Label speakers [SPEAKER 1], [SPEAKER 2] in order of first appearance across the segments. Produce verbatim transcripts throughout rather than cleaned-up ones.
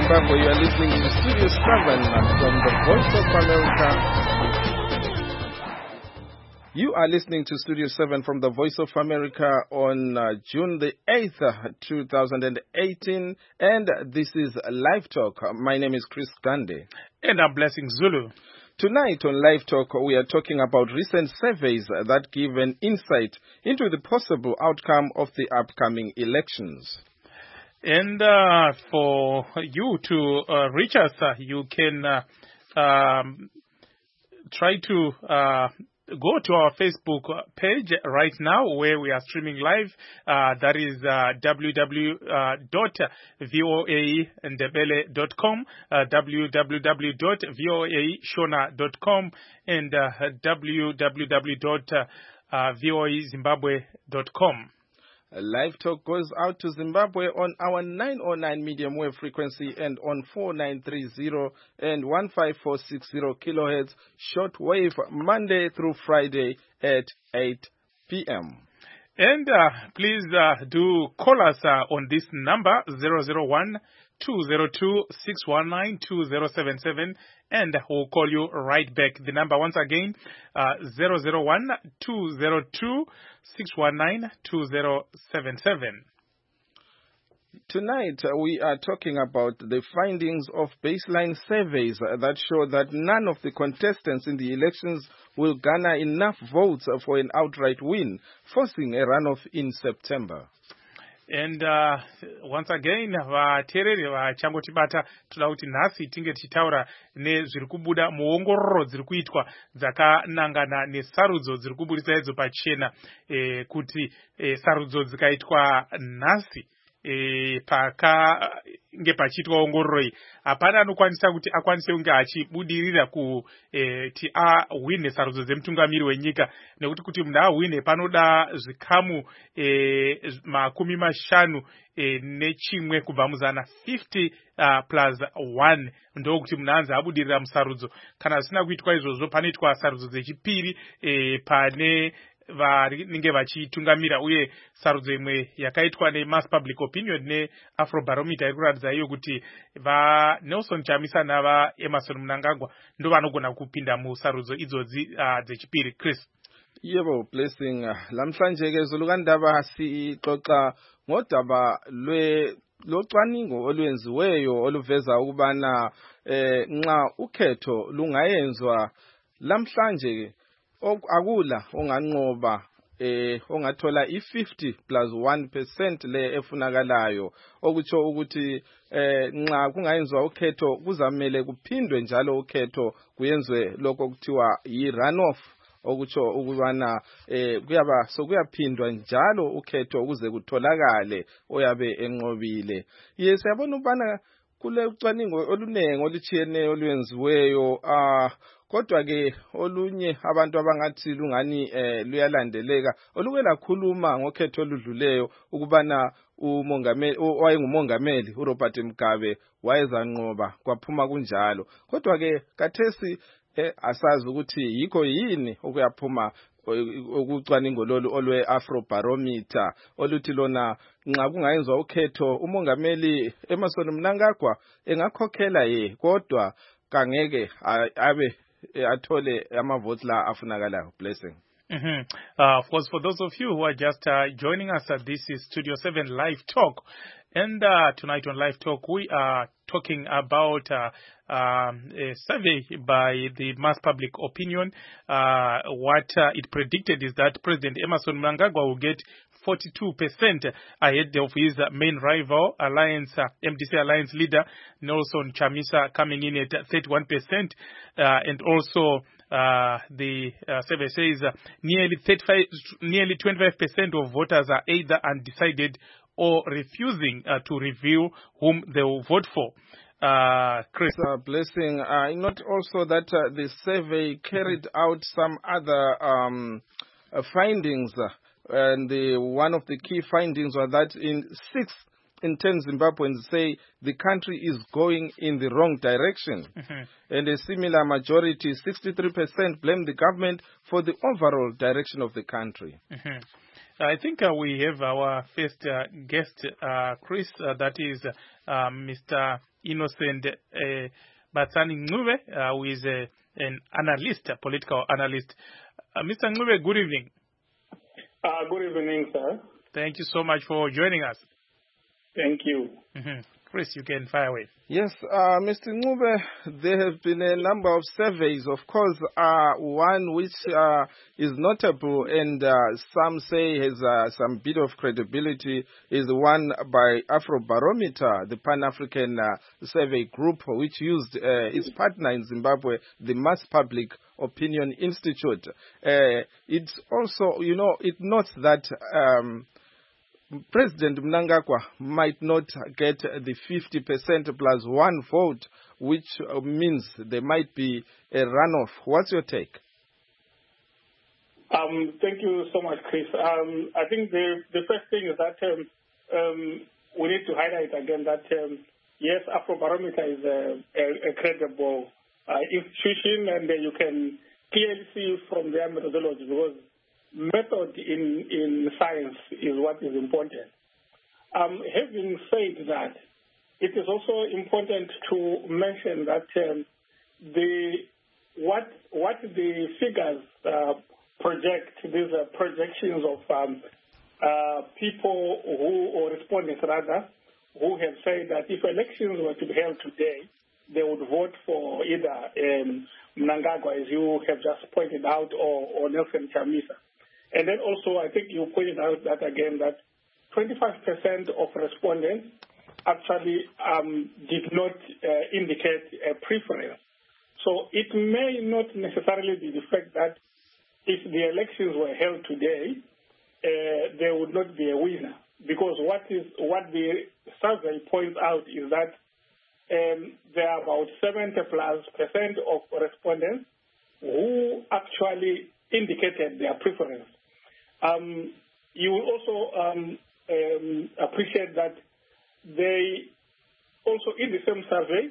[SPEAKER 1] Zimbabwe. You are listening to Studio seven from the Voice of America. You are listening to Studio seven from the Voice of America on uh, June the eighth, two thousand eighteen. And this is Live Talk. My name is Chris Gande.
[SPEAKER 2] And I'm Blessing Zulu.
[SPEAKER 1] Tonight on Live Talk, we are talking about recent surveys that give an insight into the possible outcome of the upcoming elections.
[SPEAKER 2] And uh, for you to uh, reach us, uh, you can uh, um, try to uh, go to our Facebook page right now where we are streaming live. Uh, that is uh, w w w dot voa ndebele dot com, uh, w w w dot voa shona dot com, and uh, w w w dot voa zimbabwe dot com.
[SPEAKER 1] Live Talk goes out to Zimbabwe on our nine oh nine medium wave frequency and on four nine three zero and one five four six zero kilohertz short wave Monday through Friday at eight p m
[SPEAKER 2] And uh, please uh, do call us uh, on this number zero zero one two zero two six one nine two zero seven seven, and we'll call you right back. The number once again, uh, zero zero one two zero two six one nine two zero seven seven.
[SPEAKER 1] Tonight, uh, we are talking about the findings of baseline surveys uh, that show that none of the contestants in the elections will garner enough votes uh, for an outright win, forcing a runoff in September.
[SPEAKER 2] And uh, once again, vateereri vachangotibata toda kuti nhasi tinge tichitaura nezviri kubuda muongororo dziri kuitwa dzakanangana nesarudzo dziri kubudisa idzo pachena, eh, kuti eh, sarudzo dzikaitwa nhasi E, pakange pachiitwa ongororo iyi hapana anokwanisa kuti akwanise kunge achibudirira kuti awine sarudzo dzemutungamiri wenyika, nekuti kuti munhu awine panoda zvikamu e, makumi mashanu e, nechimwe kubva muzana fifty uh, plus one ndokuti munhu anzi abudirira musarudzo. Kana zvisina kuitwa izvozvo panoitwa sarudzo dzechipiri e, pane vanenge vachitungamira, uye sarudzo imwe yakaitwa nemass public opinion neafrobarometer iri kuratidza iyo kuti vaNelson Chamisa navaEmerson Mnangagwa ndo vanogona kupinda musarudzo idzodzi uh, dzechipiri. Chris.
[SPEAKER 1] Yebo, Blessing. Lamhlanje ke zulukandaba sixoxa ngodaba lwe locwaningo olwenziweyo oluveza ukubana eh nxa ukhetho lungayenzwa lamhlanje akula onganqoba eh ongathola i-fifty plus one percent le efunakalayo, okutsho ukuthi eh nxa kungayenzwa ukhetho kuzamele kuphindwe njalo ukhetho kuyenzwe lokho okuthiwa yi-runoff, okutsho ukubana eh kuyaba sokuyaphindwa njalo ukhetho ukuze kutholakale oyabe enqobile. Yes, siyabona ubana kule ucwaningo olunengi olutshiyeneyo olwenziweyo, ah kodwa ke olunye abantu abangathi lungani eh luyalandeleka oluke lakhuluma ngokhetho oludluleyo ukubana umongameli owayengumongameli uRobert Mugabe wayezanqoba kwaphuma kunjalo. Kodwa ke kathesi eh asazi ukuthi yikho yini okuyaphuma ukucwaningo lolu olwe Afrobarometer oluthi lona nxa kungayenzwa ukhetho umongameli Emmerson Mnangagwa engakhokhela ye, kodwa kangeke abe atole amavotes la afunakalayo. Blessing.
[SPEAKER 2] Mm-hmm. Uh, of course, for those of you who are just uh, joining us, uh, this is Studio seven Live Talk. And uh, tonight on Live Talk, we are talking about uh, um, a survey by the Mass Public Opinion. Uh, what uh, it predicted is that President Emmerson Mnangagwa will get forty-two percent ahead of his main rival, Alliance uh, M D C Alliance leader Nelson Chamisa, coming in at thirty-one percent, uh, and also uh, the uh, survey says uh, nearly thirty-five, nearly twenty-five percent of voters are either undecided or refusing uh, to reveal whom they will vote for. Uh, Chris.
[SPEAKER 1] Uh, Blessing. Uh, not also that uh, the survey carried out some other um, uh, findings. Uh, And the, one of the key findings was that in six in ten Zimbabweans say the country is going in the wrong direction. Mm-hmm. And a similar majority, sixty-three percent, blame the government for the overall direction of the country.
[SPEAKER 2] Mm-hmm. I think uh, we have our first uh, guest, uh, Chris, uh, that is uh, Mister Innocent uh, Batsani Ncube, uh, who is uh, an analyst, a political analyst. Uh, Mister Ncube, good evening.
[SPEAKER 3] Uh, good evening, sir.
[SPEAKER 2] Thank you so much for joining us.
[SPEAKER 3] Thank you.
[SPEAKER 2] Mm-hmm. Chris, you can fire away.
[SPEAKER 1] Yes, uh, Mister Ncube, there have been a number of surveys. Of course, uh, one which uh, is notable and uh, some say has uh, some bit of credibility is one by Afrobarometer, the Pan-African uh, survey group, which used uh, its partner in Zimbabwe, the Mass Public Opinion Institute. Uh, it's also, you know, it notes that Um, President Mnangagwa might not get the fifty percent plus one vote, which means there might be a runoff. What's your take?
[SPEAKER 3] Um, thank you so much, Chris. Um, I think the, the first thing is that um, um, we need to highlight again that, um, yes, Afrobarometer is a, a, a credible uh, institution, and uh, you can clearly see from their methodology, because method in, in science is what is important. Um, having said that, it is also important to mention that um, the what what the figures uh, project, these are projections of um, uh, people who, or respondents rather, who have said that if elections were to be held today, they would vote for either um, Mnangagwa, as you have just pointed out, or, or Nelson Chamisa. And then also, I think you pointed out that again, that twenty-five percent of respondents actually um, did not uh, indicate a preference. So it may not necessarily be the fact that if the elections were held today, uh, there would not be a winner. Because what is what the survey points out is that um, there are about seventy plus percent of respondents who actually indicated their preference. Um, you will also um, um, appreciate that they also in the same survey,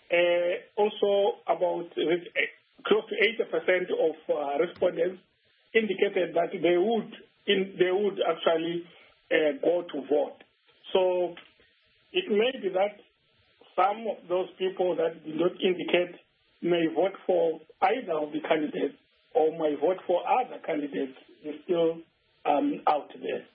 [SPEAKER 3] uh, also about uh, close to eighty percent of uh, respondents indicated that they would in, they would actually uh, go to vote. So it may be that some of those people that did not indicate may vote for either of the candidates or may vote for other candidates. Is still um, out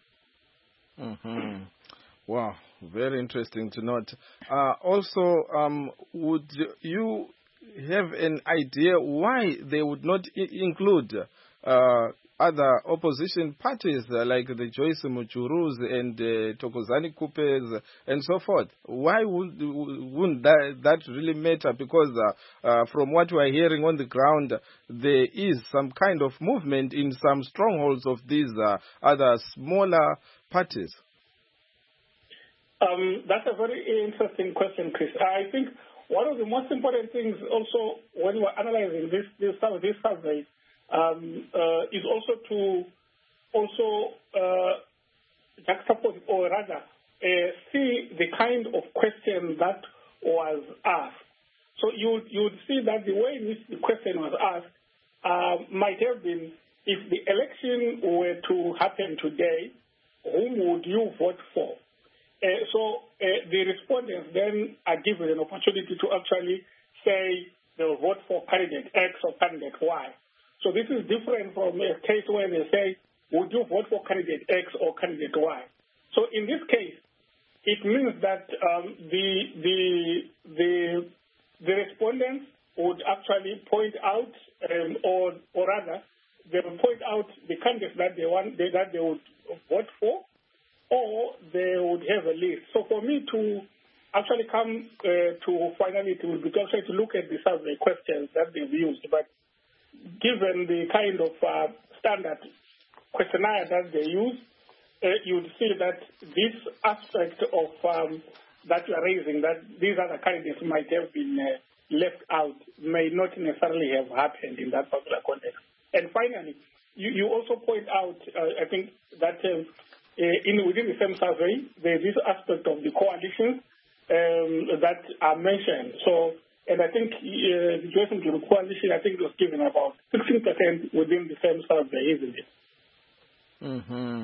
[SPEAKER 3] there.
[SPEAKER 1] Mm-hmm. Wow, very interesting to note. Uh, also, um, would you have an idea why they would not I- include uh, other opposition parties uh, like the Joyce Muchurus and uh, Thokozani Kupes and so forth? Why would, wouldn't that, that really matter? Because uh, uh, from what we are hearing on the ground, there is some kind of movement in some strongholds of these uh, other smaller parties.
[SPEAKER 3] Um, that's a very interesting question, Chris. I think one of the most important things also when we're analyzing this this, this survey um, uh, is also to also uh, juxtapose, or rather uh, see the kind of question that was asked. So you you would see that the way in which the question was asked uh, might have been, if the election were to happen today, whom would you vote for? Uh, so uh, the respondents then are given an opportunity to actually say they'll vote for candidate X or candidate Y. So this is different from a case where they say, would you vote for candidate X or candidate Y? So in this case, it means that um, the, the, the, the respondents would actually point out, um, or, or rather, they would point out the candidates that they want, they, that they would vote for, or they would have a list. So for me to actually come uh, to finally to be actually to look at the survey questions that they've used, but given the kind of uh, standard questionnaire that they use, uh, you'd see that this aspect of um, that you are raising, that these other candidates might have been uh, left out, may not necessarily have happened in that particular context. And finally, you, you also point out, uh, I think, that um, uh, in within the same survey, there's this aspect of the coalitions um, that are mentioned. So, and I think uh, the Joyce Muchuru coalition, I think it was given about sixteen percent within the same survey, isn't it?
[SPEAKER 1] Mm-hmm.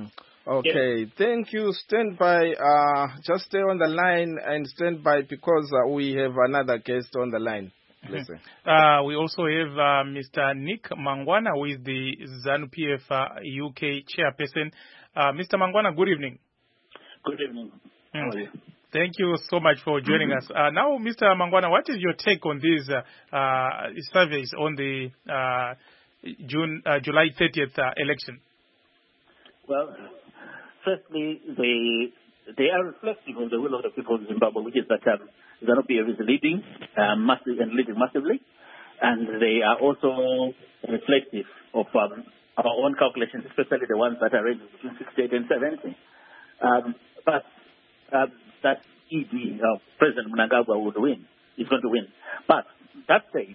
[SPEAKER 1] Okay, yes. Thank you. Stand by. Uh, just stay on the line and stand by because uh, we have another guest on the line. Listen.
[SPEAKER 2] Uh, we also have uh, Mister Nick Mangwana, who is the ZANU P F uh, U K chairperson. Uh, Mister Mangwana, good evening.
[SPEAKER 4] Good evening. How are you?
[SPEAKER 2] Thank you so much for joining us. Uh, now, Mister Mangwana, what is your take on these uh, uh, surveys on the uh, June, uh, July thirtieth uh, election?
[SPEAKER 4] Well, firstly, they they are reflective of the will of the people of Zimbabwe, which is that um, ZANU P F is leading um, massive and leading massively, and they are also reflective of um, our own calculations, especially the ones that are ranging between sixty-eight and seventy. Um, but um, that E D, uh, President Mnangagwa, would win. He's going to win. But that said,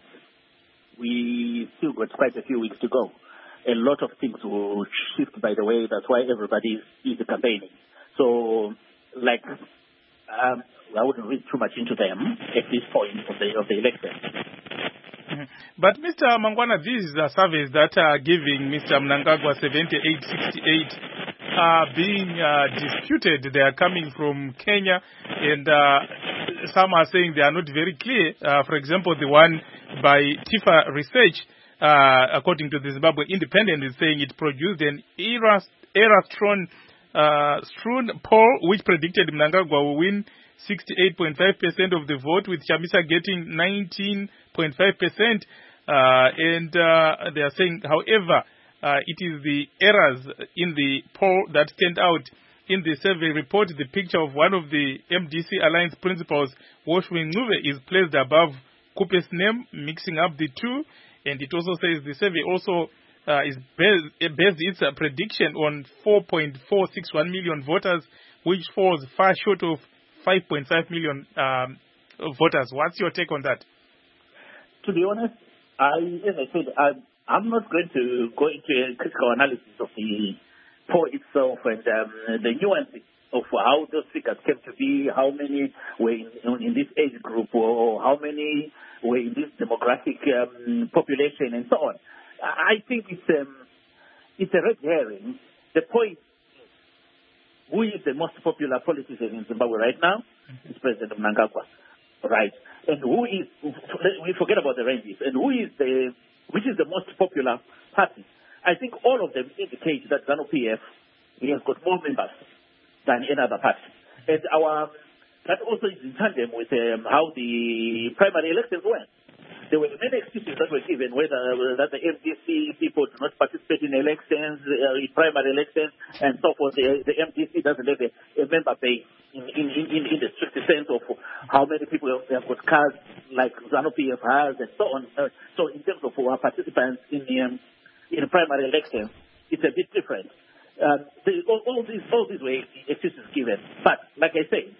[SPEAKER 4] we still got quite a few weeks to go. A lot of things will shift, by the way. That's why everybody is, is campaigning. So, like, um, I wouldn't read too much into them at this point of the, of the election.
[SPEAKER 2] Mm-hmm. But Mister Mangwana, these are surveys that are giving Mister Mnangagwa seventy-eight sixty-eight are being uh, disputed. They are coming from Kenya, and uh, some are saying they are not very clear. Uh, for example, the one by Tifa Research, uh, according to the Zimbabwe Independent, is saying it produced an error-strewn uh, strewn poll which predicted Mnangagwa will win sixty-eight point five percent of the vote, with Chamisa getting nineteen point five percent. Uh, and uh, they are saying, however, uh, it is the errors in the poll that stand out. In the survey report, the picture of one of the M D C Alliance principals, Woshwe Ncube, is placed above Kupe's name, mixing up the two. And it also says the survey also uh, is based, based its uh, prediction on four point four six one million voters, which falls far short of five point five million um, voters. What's your take on that?
[SPEAKER 4] To be honest, I, as I said, I, I'm not going to go into a critical analysis of the poll itself and um, the nuances of how those figures came to be, how many were in, in this age group, or how many were in this demographic um, population, and so on. I think it's um, it's a red herring. The point is, who is the most popular politician in Zimbabwe right now? It's President Mnangagwa, right? And who is, we forget about the ranges, and who is the, which is the most popular party? I think all of them indicate that ZANU P F has got more members than any other party. And our, that also is in tandem with um, how the primary elections went. There were many excuses that were given, whether uh, that the M D C people do not participate in elections, uh, in primary elections, and so forth. The, the M D C doesn't have a, a member base in, in, in, in the strict sense of how many people have, have got cards like ZANU P F has, and so on. Uh, so in terms of our participants in the um, in primary elections, it's a bit different. Um, the, all, all these all these were excuses given, but like I say,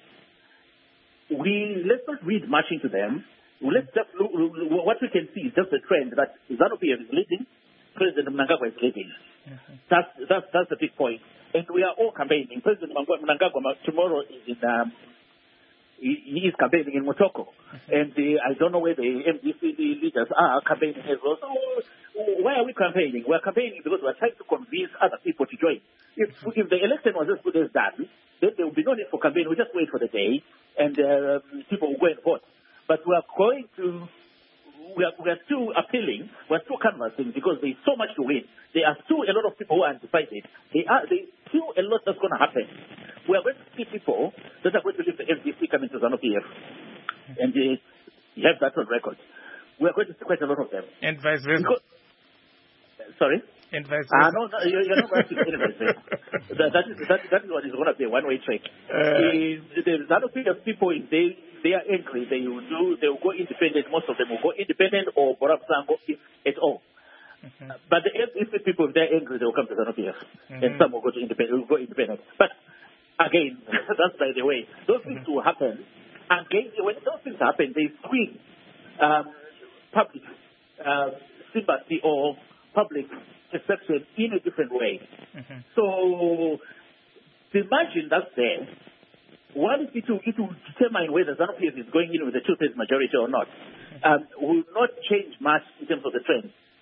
[SPEAKER 4] we let's not read much into them. Let's just look, what we can see is just the trend that ZANU P F is leading, President Mnangagwa is leading. Mm-hmm. That's that's that's the big point, and we are all campaigning. President Mnangagwa tomorrow is in. Um, He, he is campaigning in Motoko, and the, I don't know where the M D C leaders are campaigning as well. So why are we campaigning? We're campaigning because we're trying to convince other people to join. If if the election was as good as that, then there will be no need for campaign. We just wait for the day, and uh, people will go and vote. But we are going to, we are, we are still appealing, we are still canvassing because there is so much to win. There are still a lot of people who are undecided. There are there is still a lot that's going to happen. We are going to see people that are going to leave the M D C coming to ZANU P F. And uh, you have that on record. We are going to see quite a lot of them.
[SPEAKER 2] And vice versa.
[SPEAKER 4] Because, sorry?
[SPEAKER 2] And vice
[SPEAKER 4] Uh,
[SPEAKER 2] versa.
[SPEAKER 4] no, no, you're, you're not going to see any vice versa. that, that, is, that, that is what is going to be a one-way trek. Uh, the, the ZANU P F people, they, they are angry. They will, do, they will go independent. Most of them will go independent or Borab Sango if at all. Mm-hmm. Uh, but the M D C people, if they're angry, they will come to ZANU P F. Mm-hmm. And some will go to independent. Will go independent. But again, that's by the way. Those things will happen. Again, when those things happen, they swing um, public uh, sympathy or public perception in a different way. Mm-hmm. So the margin that's there, one, it will, it will determine whether ZANU P F is going in with a two-thirds majority or not. Um, will not change much in terms of the trend.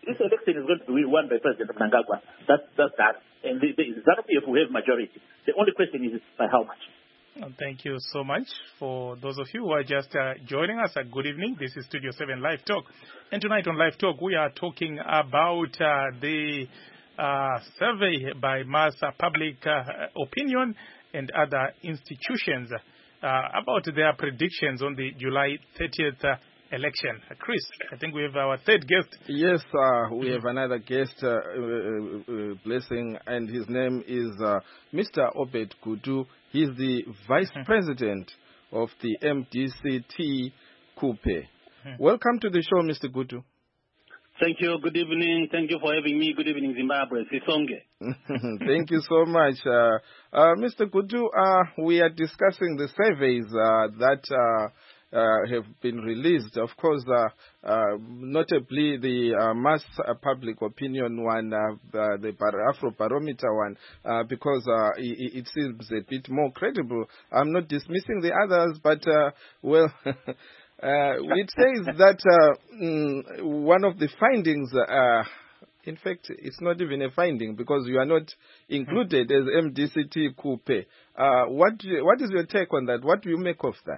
[SPEAKER 4] this election is going to be won by President Mnangagwa. That's, that's that. And the, the ZANU-P F will have majority. The only question is by how much.
[SPEAKER 2] Thank you so much. For those of you who are just uh, joining us, uh, good evening. This is Studio seven Live Talk. And tonight on Live Talk, we are talking about uh, the uh, survey by Mass Public uh, Opinion and other institutions uh, about their predictions on the July thirtieth uh, election. Uh, Chris, I think we have our third guest.
[SPEAKER 1] Yes, uh, we have another guest, uh, uh, uh, Blessing, and his name is uh, Mister Obed Gutu. He's the Vice hmm. President of the M D C T Kupe. Hmm. Welcome to the show, Mister Gutu.
[SPEAKER 5] Thank you. Good evening. Thank you for having me. Good evening, Zimbabwe. Sisonge.
[SPEAKER 1] Thank you so much. Uh, uh, Mister Gutu, uh, we are discussing the surveys uh, that uh, Uh, have been released. Of course, uh, uh, notably the uh, mass uh, public opinion one, uh, uh, the Afrobarometer one, uh, because uh, it, it seems a bit more credible. I'm not dismissing the others, but, uh, well, uh, it says that uh, mm, one of the findings, uh, in fact, it's not even a finding because you are not included as M D C T Kupe. Uh, what, what is your take on that? What do you make of that?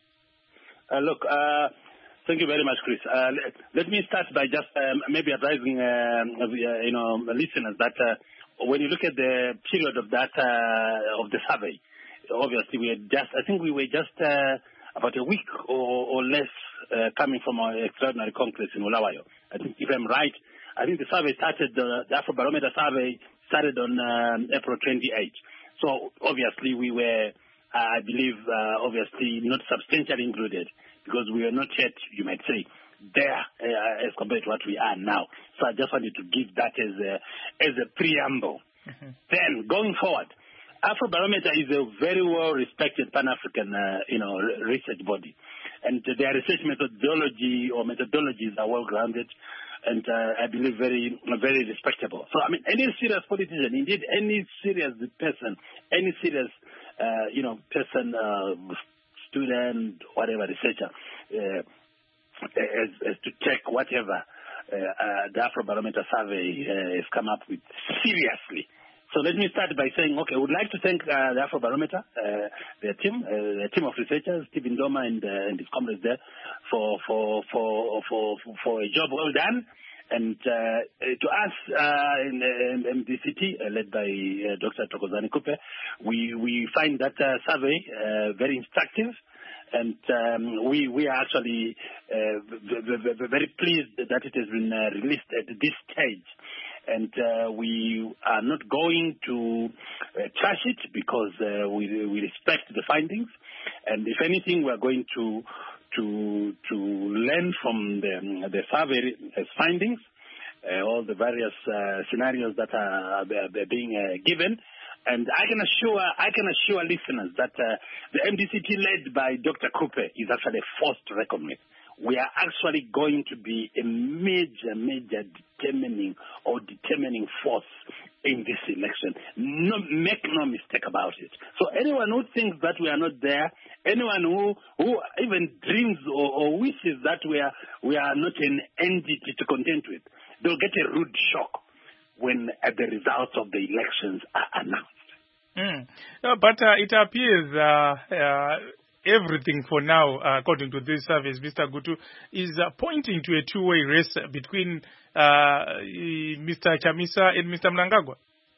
[SPEAKER 5] Uh, look, uh, thank you very much, Chris. Uh, let, let me start by just um, maybe advising, uh, uh, you know, listeners that uh, when you look at the period of that uh, of the survey, obviously we had just, I think we were just uh, about a week or, or less uh, coming from our extraordinary congress in Bulawayo. I think if I'm right, I think the survey started, uh, the Afrobarometer survey started on um, April twenty-eighth. So obviously we were. Uh, I believe, uh, obviously, not substantially included because we are not yet, you might say, there uh, as compared to what we are now. So I just wanted to give that as a, as a preamble. Mm-hmm. Then, going forward, Afrobarometer is a very well-respected Pan-African, uh, you know, research body. And their research methodology or methodologies are well-grounded and uh, I believe very, very respectable. So, I mean, any serious politician, indeed, any serious person, any serious Uh, you know, person, uh, student, whatever, researcher, uh, as, as to check whatever uh, uh, the Afrobarometer survey uh, has come up with seriously. So let me start by saying, okay, I would like to thank uh, the Afrobarometer, uh, their team, uh, their team of researchers, Stephen Doma and, uh, and his comrades there, for for for for for a job well done. And uh, to us uh, in, in M D C T, uh, led by uh, Doctor Thokozani Kupe, we we find that uh, survey uh, very instructive, and um, we we are actually uh, very pleased that it has been uh, released at this stage. And uh, we are not going to uh, trash it because uh, we we respect the findings, and if anything, we are going to. to to learn from the, the survey findings, uh, all the various uh, scenarios that are, are being uh, given. And I can assure I can assure listeners that uh, the M D C T led by Doctor Kupe is actually a force to reckon with. We are actually going to be a major, major determining or determining force in this election. No, make no mistake about it. So anyone who thinks that we are not there, anyone who, who even dreams or, or wishes that we are we are not an entity to contend with, they'll get a rude shock when uh, the results of the elections are announced.
[SPEAKER 2] Mm. Uh, but uh, it appears uh, uh, everything for now, uh, according to this service, Mister Gutu, is uh, pointing to a two-way race between uh, Mister Chamisa and Mister Mnangagwa.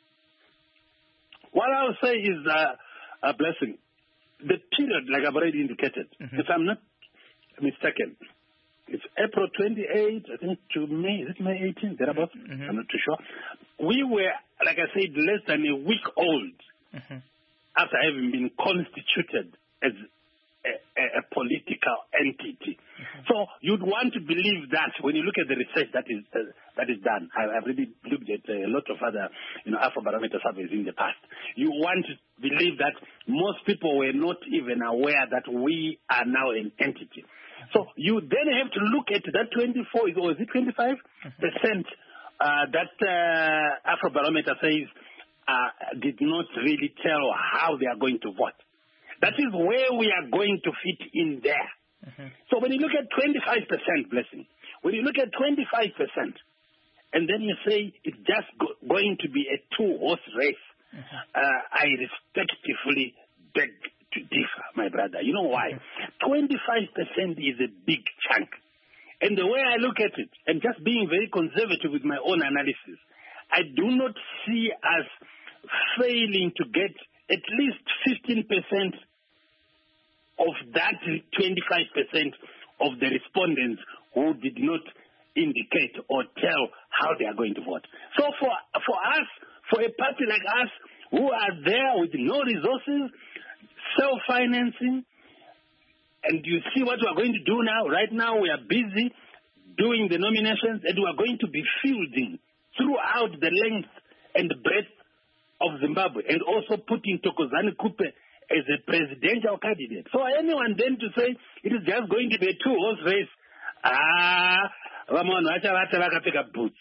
[SPEAKER 5] What I'll say is uh, a blessing. The period, like I've already indicated, mm-hmm. if I'm not mistaken, it's April twenty-eighth, I think, to May, is it May eighteenth, thereabouts? Mm-hmm. I'm not too sure. We were, like I said, less than a week old mm-hmm. after having been constituted as a, a, a political entity. Mm-hmm. So you'd want to believe that when you look at the research that is uh, that is done. I, I've really looked at a lot of other, you know, Afrobarometer surveys in the past. You want to believe that most people were not even aware that we are now an entity. So you then have to look at that twenty-four, or is it twenty-five percent uh, that uh, Afrobarometer says uh, did not really tell how they are going to vote. That is where we are going to fit in there. Mm-hmm. So when you look at twenty-five percent, blessing, when you look at twenty-five percent, and then you say it's just go- going to be a two-horse race. Mm-hmm. Uh, I respectfully beg to differ, my brother. You know why? twenty-five percent is a big chunk. And the way I look at it, and just being very conservative with my own analysis, I do not see us failing to get at least fifteen percent of that twenty-five percent of the respondents who did not indicate or tell how they are going to vote. So for for us, for a party like us, who are there with no resources, self-financing, and you see what we are going to do now. Right now we are busy doing the nominations, and we are going to be fielding throughout the length and the breadth of Zimbabwe, and also putting Thokozani Kupe as a presidential candidate. So anyone then to say it is just going to be a two-horse race, ah, Ramon, pick up boots.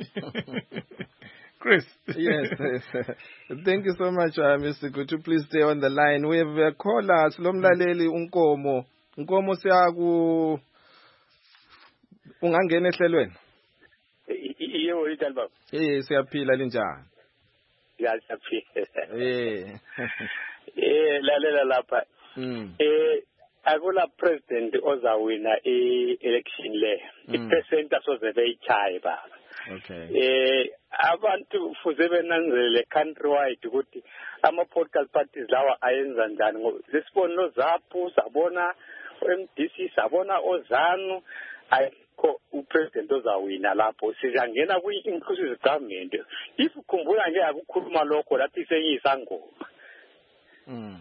[SPEAKER 2] Chris.
[SPEAKER 1] Yes, yes. Thank you so much, uh, Mister Gutu. Please stay on the line. We have a caller, Slomlaleli Unkomo. Unkomo siyaku ungangena ehlelweni.
[SPEAKER 6] Yebo italba.
[SPEAKER 1] Eh siyaphila linjani?
[SPEAKER 6] Siyaphila.
[SPEAKER 1] Eh.
[SPEAKER 6] Eh lalela lapha.
[SPEAKER 1] Mm.
[SPEAKER 6] Eh akula president ozawina i-election le. I-percent asoze beyichaye baba.
[SPEAKER 1] Okay.
[SPEAKER 6] Eh abantu fuze benanzelele countrywide ukuthi ama political parties lawa ayenza njani ngoba lesibona noZAPU sabona M D C sabona oZANU ayikho upresident ozawina lapho sizangena kwi-inclusive government. If ukhumbula nje akukhuluma lokho lathi seyisangoma.
[SPEAKER 1] Mm.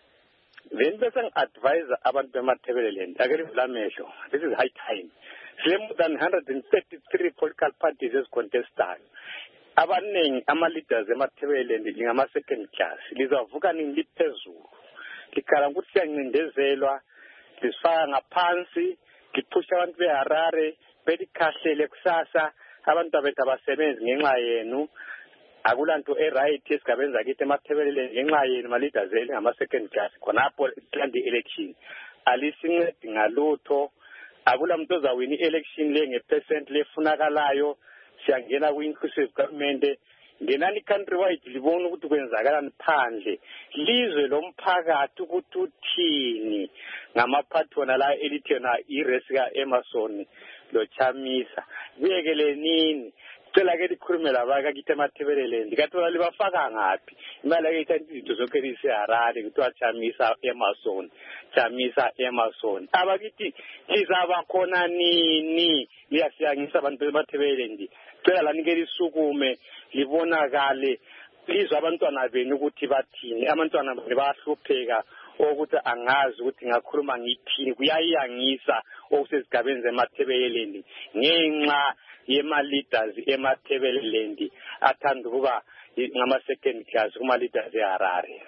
[SPEAKER 6] Then bese advise abantu bemathebeleleni akere lamehlo. This is high time. More than one hundred thirty-three political parties as contestant. Abaningi ama leaders emathebeleleni ngama second class. Lizavuka nini liphezulu. Likhala ukuthi siyancindezelwa, lisifaka ngaphansi, liphusha abantu beHarare, belikhahlele kusasa, abantu abethu abasebenzi ngenxa yenu. Akulanto e-right esigabenza kithi emathebeleleni ngenxa yenu ma leaders ngama second class. Khonapho plan the election. Alisincedi ngalutho. Akula muntu ozawina i-election le nge-percent lefunakalayo siyangena kwi-inclusive government ngenani countrywide libona ukuthi kwenzakalani phandle lizwe lomphakathi ukuthi uthini ngamaphathona la elithi yona i-race ka-Emerson lo Chamisa kuyekele nini cela ke likhulume labaka kithi emathebeleleni likathola libafaka ngaphi imali ayithatha izinto zonke liseHarare kuthiwa Chamisa Emerson Chamisa Emerson abakithi lizaba khona nini liyasiyangisa abantu emathebeleleni cela lanike lisukume libonakale lizwe abantwana benu ukuthi bathini abantwana bayahlupheka ukuthi angazi ukuthi ngakhuluma ngithini kuyayangisa okusesigabeni zemathebeleleni ngenxa yema leaders emathebeleleni athanda ukuba ngama second class kuma leaders eHarare.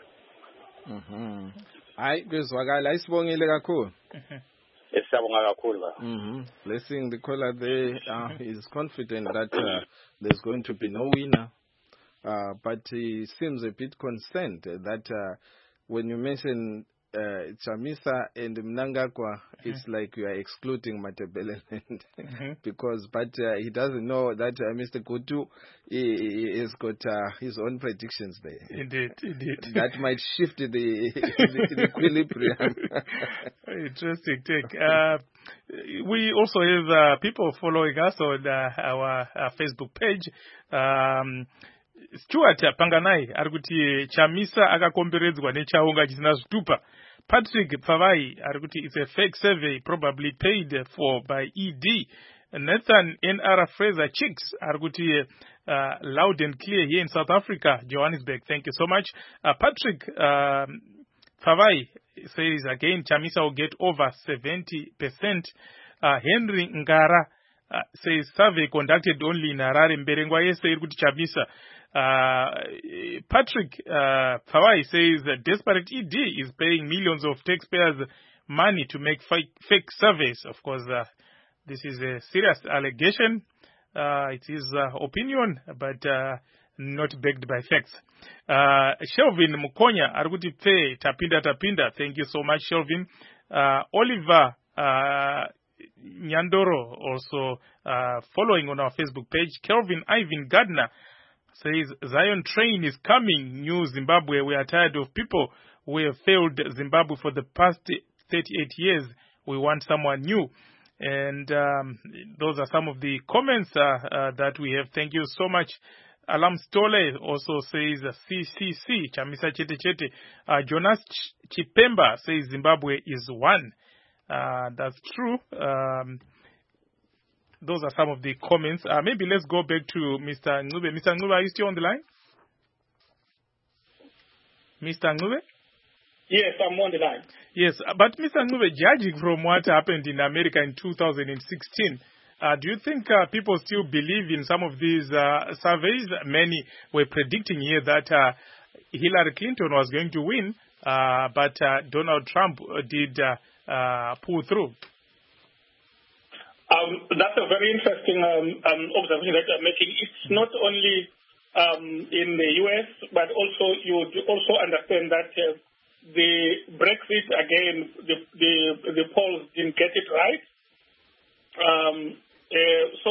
[SPEAKER 1] Mhm. Hayi kwezwakala ayisibongile kakhulu.
[SPEAKER 6] Esabonga kakhulu ba.
[SPEAKER 1] Mhm. Blessing the caller there uh, is confident that uh, there's going to be no winner. Uh, but he seems a bit concerned that uh, when you mention uh, Chamisa and Mnangagwa, mm-hmm. it's like you are excluding Matabeleland mm-hmm. because, but uh, he doesn't know that uh, Mister Gutu he, he has got uh, his own predictions there.
[SPEAKER 2] Indeed, indeed.
[SPEAKER 1] That might shift the, the, the equilibrium.
[SPEAKER 2] Interesting take. Uh, we also have uh, people following us on uh, our uh, Facebook page. Um, Stuart Panganai arikuti Chamisa akakomberedzwa nechaunga chisina zvitupa. Patrick Pavai arikuti it's a fake survey probably paid for by E D. Nathan N R Fraser Chicks arikuti uh, loud and clear here in South Africa, Johannesburg. Thank you so much. Uh, Patrick um, Pavai says again Chamisa will get over seventy percent. Uh, Henry Ngara uh, says survey conducted only in Harare. Mberengwa yese irikuti Chamisa. Uh, Patrick uh, Pawai says that desperate E D is paying millions of taxpayers' money to make fake, fake surveys. Of course, uh, this is a serious allegation. Uh, it is uh, opinion, but uh, not backed by facts. Uh, Shelvin Mukonya, Arguti Pe, Tapinda Tapinda. Thank you so much, Shelvin. Uh, Oliver uh, Nyandoro also uh, following on our Facebook page. Kelvin Ivan Gardner says, Zion train is coming. New Zimbabwe. We are tired of people who have failed Zimbabwe for the past thirty-eight years. We want someone new. And um, those are some of the comments uh, uh, that we have. Thank you so much. Alam Stole also says uh, C C C, Chamisa Chete Chete. Uh, Jonas Ch- Chipemba says Zimbabwe is one. Uh, that's true. Um, those are some of the comments. Uh, maybe let's go back to Mister Ngube. Mister Ngube, are you still on the line? Mister Ngube?
[SPEAKER 3] Yes, I'm on the line.
[SPEAKER 2] Yes, but Mister Ngube, judging from what happened in America in two thousand sixteen, uh, do you think uh, people still believe in some of these uh, surveys? Many were predicting here that uh, Hillary Clinton was going to win, uh, but uh, Donald Trump did uh, uh, pull through.
[SPEAKER 3] Um, that's a very interesting um, um, observation that you're making. It's not only um, in the U S, but also you also understand that uh, the Brexit, again, the, the the polls didn't get it right. Um, uh, so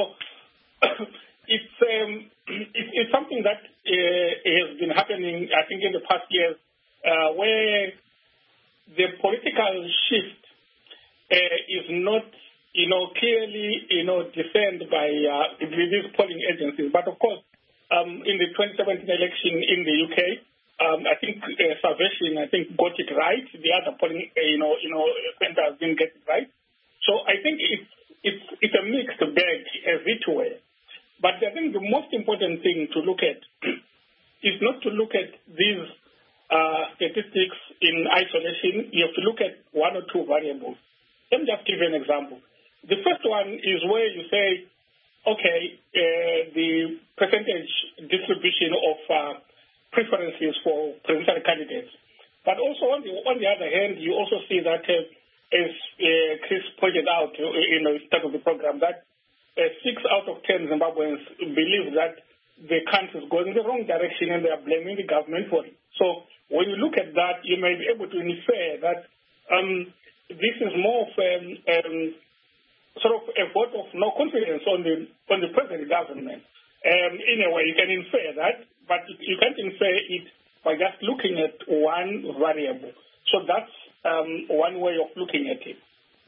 [SPEAKER 3] it's, um, it, it's something that uh, has been happening, I think, in the past years, uh, where the political shift uh, is not, you know, clearly, you know, discerned by uh, these polling agencies. But of course, um, in the twenty seventeen election in the U K, Um, I think uh, Salvation, I think, got it right. The other polling, uh, you know, you know, centers didn't get it right. So I think it's it's it's a mixed bag, as it were. But I think the most important thing to look at is not to look at these uh, statistics in isolation. You have to look at one or two variables. Let me just give you an example. The first one is where you say, okay, uh, the percentage distribution of uh, preferences for presidential candidates. But also, on the, on the other hand, you also see that, uh, as uh, Chris pointed out uh, in the start of the program, that uh, six out of ten Zimbabweans believe that the country is going in the wrong direction and they are blaming the government for it. So when you look at that, you may be able to infer that um, this is more of um, um, sort of a vote of no confidence on the on the present government. Um, in a way, you can infer that, but you can't infer it by just looking at one variable. So that's um, one way of looking at it.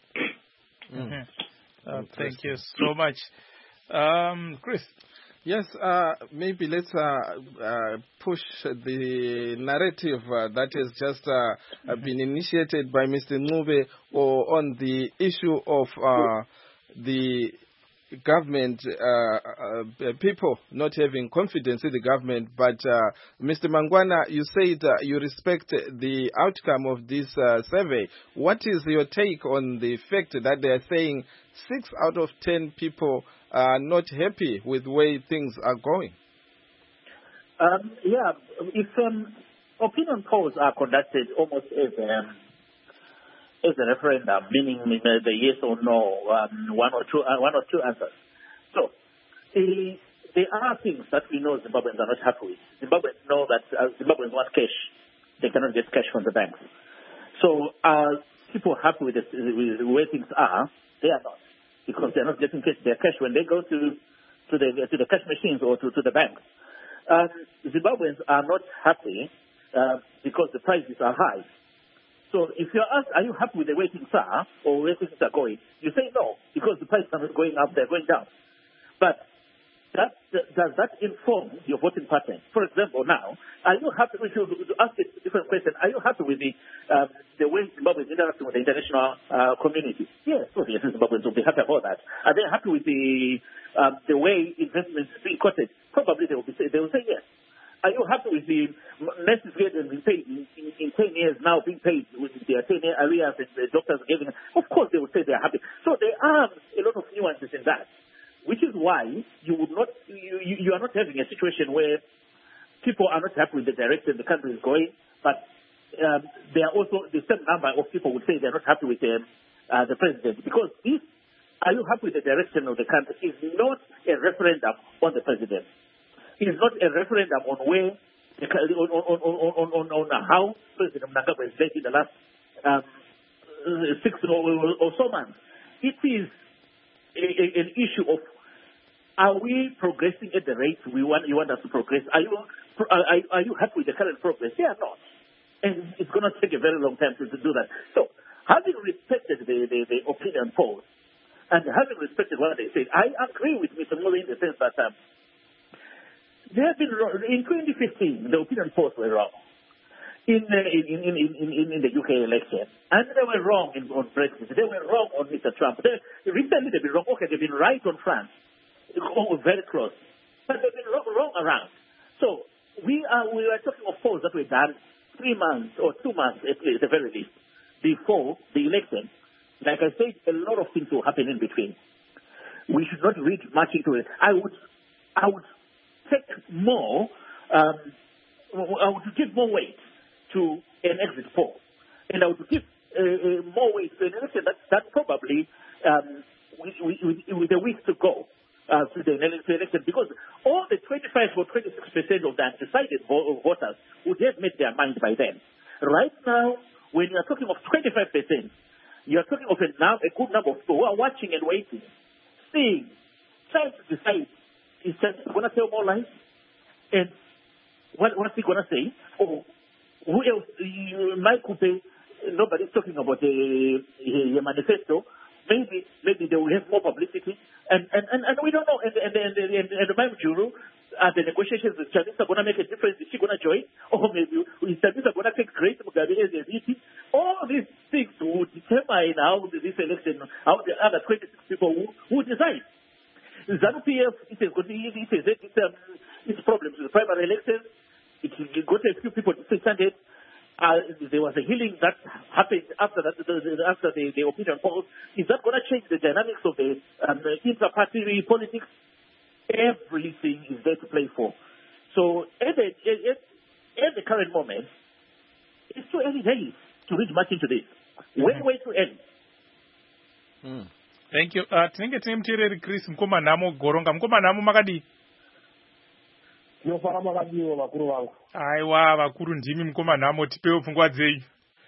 [SPEAKER 2] Mm-hmm. uh, thank you so much. Um, Chris?
[SPEAKER 1] Yes, uh, maybe let's uh, uh, push the narrative uh, that has just uh, mm-hmm. been initiated by Mister Ngube or on the issue of uh, the government, uh, uh, people not having confidence in the government. But uh, Mister Mangwana, you said uh, you respect the outcome of this uh, survey. What is your take on the fact that they are saying six out of ten people are not happy with the way things are going?
[SPEAKER 4] Um, yeah, if um, opinion polls are conducted almost as um, as a referendum, meaning the yes or no, um, one or two, uh, one or two answers. So, uh, there are things that we know Zimbabweans are not happy with. Zimbabweans know that uh, Zimbabweans want cash; they cannot get cash from the banks. So, are people happy with the, with the way things are? They are not, because they are not getting cash. Their cash when they go to to the to the cash machines or to, to the banks. Um, Zimbabweans are not happy uh, because the prices are high. So if you're asked, are you happy with the way things are or where things are going, you say no, because the prices are not going up, they're going down. But that, does that inform your voting pattern? For example, now, are you happy, we should ask a different question, are you happy with the um, the way Zimbabwe is interacting with the international uh, community? Yes, obviously Zimbabweans will be happy about that. Are they happy with the um, the way investments are being quoted? Probably they will, be, they will say yes. Are you happy with the nurses getting paid in, in, in ten years now, being paid with their ten-year arrears and the doctors are giving? Of course, they will say they are happy. So there are a lot of nuances in that, which is why you would not, you, you are not having a situation where people are not happy with the direction the country is going, but um, there are also the same number of people would say they are not happy with um, uh, the president, because if are you happy with the direction of the country is not a referendum on the president. It is not a referendum on where, on, on, on, on, on how President Mnangagwa has led in the last um, six or, or so months. it is a, a, an issue of, are we progressing at the rate we want, you want us to progress? Are you, are, are you happy with the current progress? They are not. And it's going to take a very long time to, to do that. So, having respected the, the, the opinion polls, and having respected what they said, I agree with Mister Muller in the sense that um, they have been wrong. In twenty fifteen, the opinion polls were wrong in, uh, in, in, in, in, in the U K election. And they were wrong in, on Brexit. They were wrong on Mister Trump. They, recently, they've been wrong. Okay, they've been right on France. Oh, very close. But they've been wrong, wrong around. So we are we are talking of polls that were done three months or two months at least, at the very least, before the election. Like I said, a lot of things will happen in between. We should not read much into it. I would I would take more um, I would give more weight to an exit poll. And I would give uh, uh, more weight to an election that, that probably um, with, with, with a week to go. Uh, to the election, because all the twenty-five or twenty-six percent of the undecided voters would have made their minds by then. Right now, when you are talking of twenty-five percent, you are talking of a, now a good number of people who are watching and waiting, seeing, trying to decide, is China going to tell more lies? And what, what's he going to say? Or who else? You, Mike Coupe, nobody's talking about a, a, a manifesto. Maybe, maybe they will have more publicity. And, and, and, and we don't know. And, and, and, and, and the Juru, are the negotiations with Chinese are going to make a difference? Is she going to join? Or maybe is Chinese are going to take Grace Mugabe as a V P? All these things will determine how this election, how the other twenty-six people will, will decide. ZANU-P F, it has got, it has its, um, its problems with the primary elections. It got a few people dissented. Uh, there was a healing that happened after that, the, the, after the, the opinion polls. Is that going to change the dynamics of the, um, the inter-party politics? Everything is there to play for. So at the, at, at the current moment, it's too early days to read much into this. Way, way too early.
[SPEAKER 2] Mm. Thank you. Uh, tinenge tine muteereri Chris Mukomanhamo Goronga. Mukomanhamo makadi?
[SPEAKER 7] Tinofara makadiwo vakuru vangu.
[SPEAKER 2] Aiwa vakuru ndimi Mukomanhamo, tipewo pfungwa dzenyu.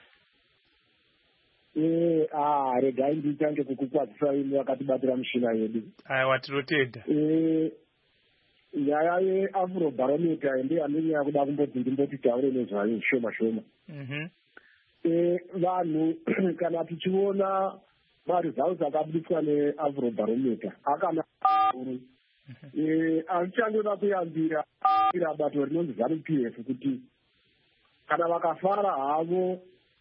[SPEAKER 7] Eh, ah, regai nditange kukukwadzisai vakatibatira mushina yedu.
[SPEAKER 2] Aiwa tinotenda.
[SPEAKER 7] Eh, nyaya yeAfrobarometer ndiyo anonyanya kuda kumboti ndimboti taure nezvayo shoma shoma.
[SPEAKER 2] Mhm.
[SPEAKER 7] Eh, vanhu kana tichiona maresults akabudiswa neAfrobarometer akana guru. Eh, anchandoda kuyambira ira bato rinonzi ZANU-P F kuti kana vakafara havo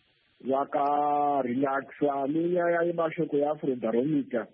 [SPEAKER 7] vakarelaxa nenyaya yemashoko yeAfrobarometer,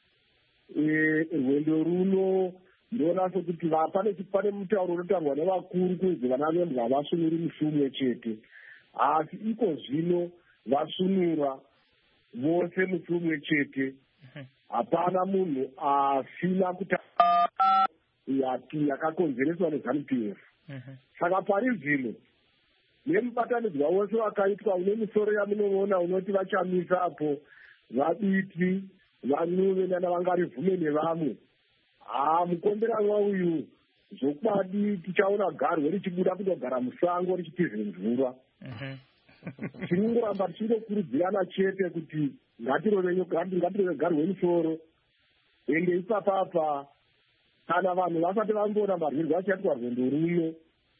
[SPEAKER 7] rwendo runo ndoona sokuti pane pane mutauro unotaurwa nevakuru kunzi vana vembwa vasunuri musumwe chete, asi iko zvino vasunura vose musumwe chete. Hapana munhu asina kuti yakakonzereswa neZANU-P F. Saka pari zvino nemubatanidzwa wose wakaitwa une misoro yamunoona unoti vachamisa apo vaditi vanuve nana vangarivume nevamwe. Ah, mukomberanwa uyu zvokwadi tichaona garwe richibuda kutogara musango richitize mvura. Tinongoramba tichinokurudzirana chete kuti ngatirove garwe musoro ende ipapapa kana vanhu vasati vamboona marwirwo achaitwa rwendo runo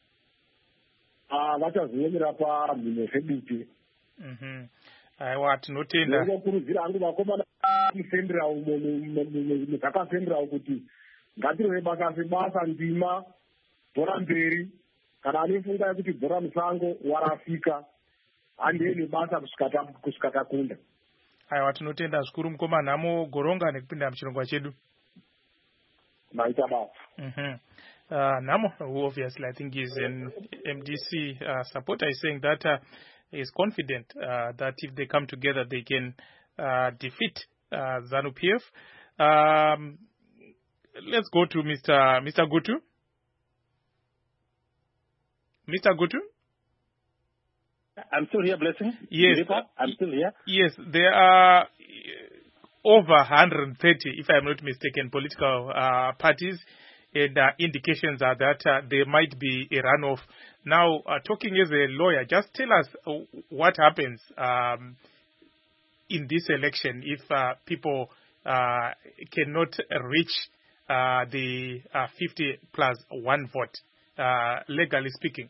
[SPEAKER 7] vachazoemera pamhino zvedute.
[SPEAKER 2] Aiwa tinotenda.
[SPEAKER 7] Ndinokurudzira hangu vakomana mufembera umo muzakafembera kuti ngatirove basa sebasa ndima bhora mberi. Kana ane funga yekuti bhora musango warafika handeni basa kusvika takunda.
[SPEAKER 2] Aiwa tinotenda zvikuru Mukomanhamo Goronga nekupinda muchirongwa chedu.
[SPEAKER 7] Maita basa.
[SPEAKER 2] Mhm. Uh, Namo, who obviously I think is an M D C uh, supporter, is saying that uh, is confident uh, that if they come together, they can uh, defeat uh, ZANU-P F. Um, let's go to Mister Mister Gutu. Mister Gutu?
[SPEAKER 5] I'm still here, Blessing.
[SPEAKER 2] Yes.
[SPEAKER 5] I'm still here.
[SPEAKER 2] Yes, there are over one hundred thirty, if I'm not mistaken, political uh, parties. And uh, indications are that uh, there might be a runoff. Now, uh, talking as a lawyer, just tell us what happens um, in this election if uh, people uh, cannot reach uh, the uh, fifty plus one vote, uh, legally speaking?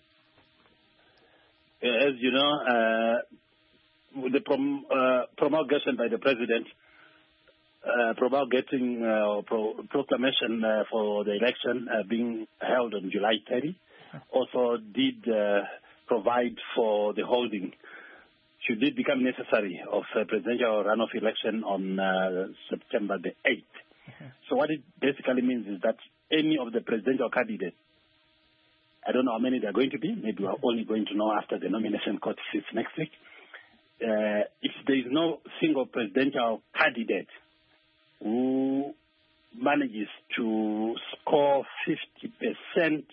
[SPEAKER 5] As you know, uh, with the prom, uh, promulgation by the president, uh, promulgating uh, pro proclamation uh, for the election uh, being held on July thirtieth, also did uh, provide for the holding, should it become necessary, of a presidential runoff election on uh, September the eighth. Mm-hmm. So what it basically means is that any of the presidential candidates, I don't know how many there are going to be, maybe we're only going to know after the nomination court sits next week. Uh, if there is no single presidential candidate who manages to score fifty percent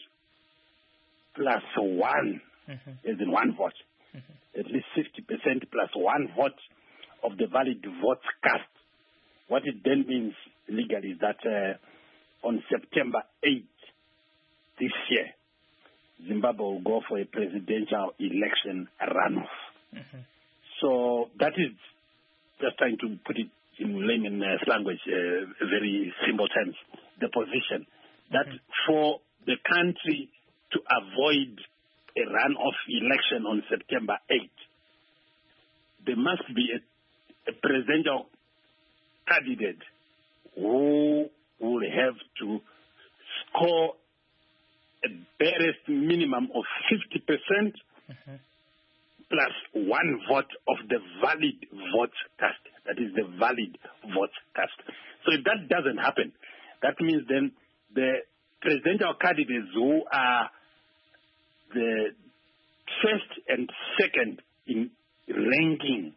[SPEAKER 5] plus one, mm-hmm. as in one vote, mm-hmm. at least fifty percent plus one vote of the valid votes cast, what it then means legally is that uh, on September eighth this year, Zimbabwe will go for a presidential election runoff. Mm-hmm. So that is, just trying to put it in layman's language, uh, very simple terms, the position that mm-hmm. for the country to avoid a runoff election on September eighth, there must be a, a presidential candidate who will have to score a barest minimum of fifty percent mm-hmm. plus one vote of the valid vote cast. That is the valid vote cast. So if that doesn't happen, that means then the presidential candidates who are the first and second in ranking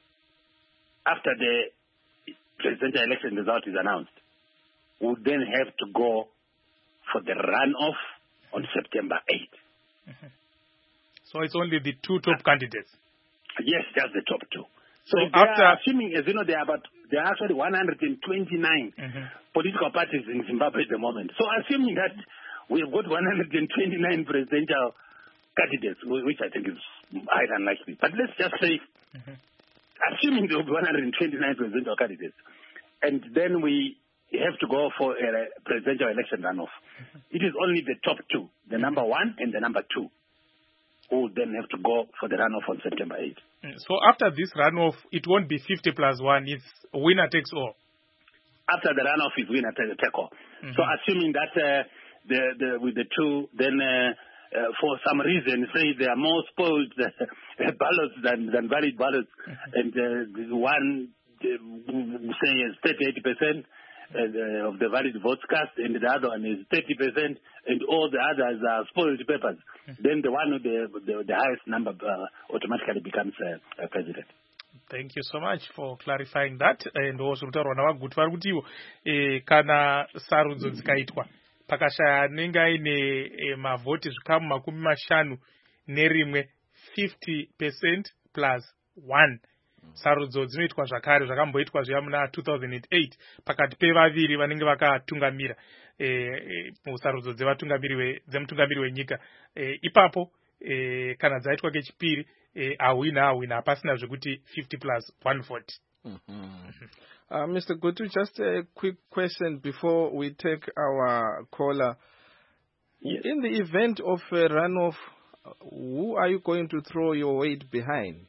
[SPEAKER 5] after the presidential election result is announced will then have to go for the runoff on September eighth.
[SPEAKER 2] Mm-hmm. So it's only the two top uh, candidates?
[SPEAKER 5] Yes, just the top two. So, so
[SPEAKER 2] after
[SPEAKER 5] are, assuming, as you know, there are about there are actually one hundred twenty-nine mm-hmm. political parties in Zimbabwe at the moment. So assuming that we have got one hundred twenty-nine presidential candidates, which I think is highly unlikely. But let's just say, mm-hmm. assuming there will be one hundred twenty-nine presidential candidates, and then we have to go for a presidential election runoff. Mm-hmm. It is only the top two, the number one and the number two, who then have to go for the runoff on September eighth.
[SPEAKER 2] So after this runoff, it won't be fifty plus one, it's winner takes all.
[SPEAKER 5] After the runoff is winner take all. Mm-hmm. So assuming that uh, the, the, with the two, then uh, uh, for some reason, say there are more spoiled uh, ballots than, than valid ballots, mm-hmm. and uh, one, uh, say, is thirty-eight percent, Uh, of the valid votes cast, and the other one is thirty percent, and all the others are spoiled papers, mm-hmm. then the one with the, the, the highest number uh, automatically becomes uh, a president.
[SPEAKER 2] Thank you so much for clarifying that. And also kutaura navaguti vari kuti ivo eh, kana sarudzo dzikaitwa pakashaya anenge aine eh, mavhoti zvikamu makumi mashanu nerimwe fifty percent plus one. Sarudzo dzinoitwa zvakare zvakamboitwa zviya muna two thousand eight pakati pevaviri vanenge vakatungamira musarudzo e, dzevatungamiri dzemutungamiri wenyika e, ipapo e, kana dzaitwa kechipiri e, awina awina hapasina zvekuti fifty plus one vote.
[SPEAKER 1] Mm-hmm. Mm-hmm. uh, Mister Gutu, just a quick question before we take our caller. Yes. In the event of a runoff, who are you going to throw your weight behind?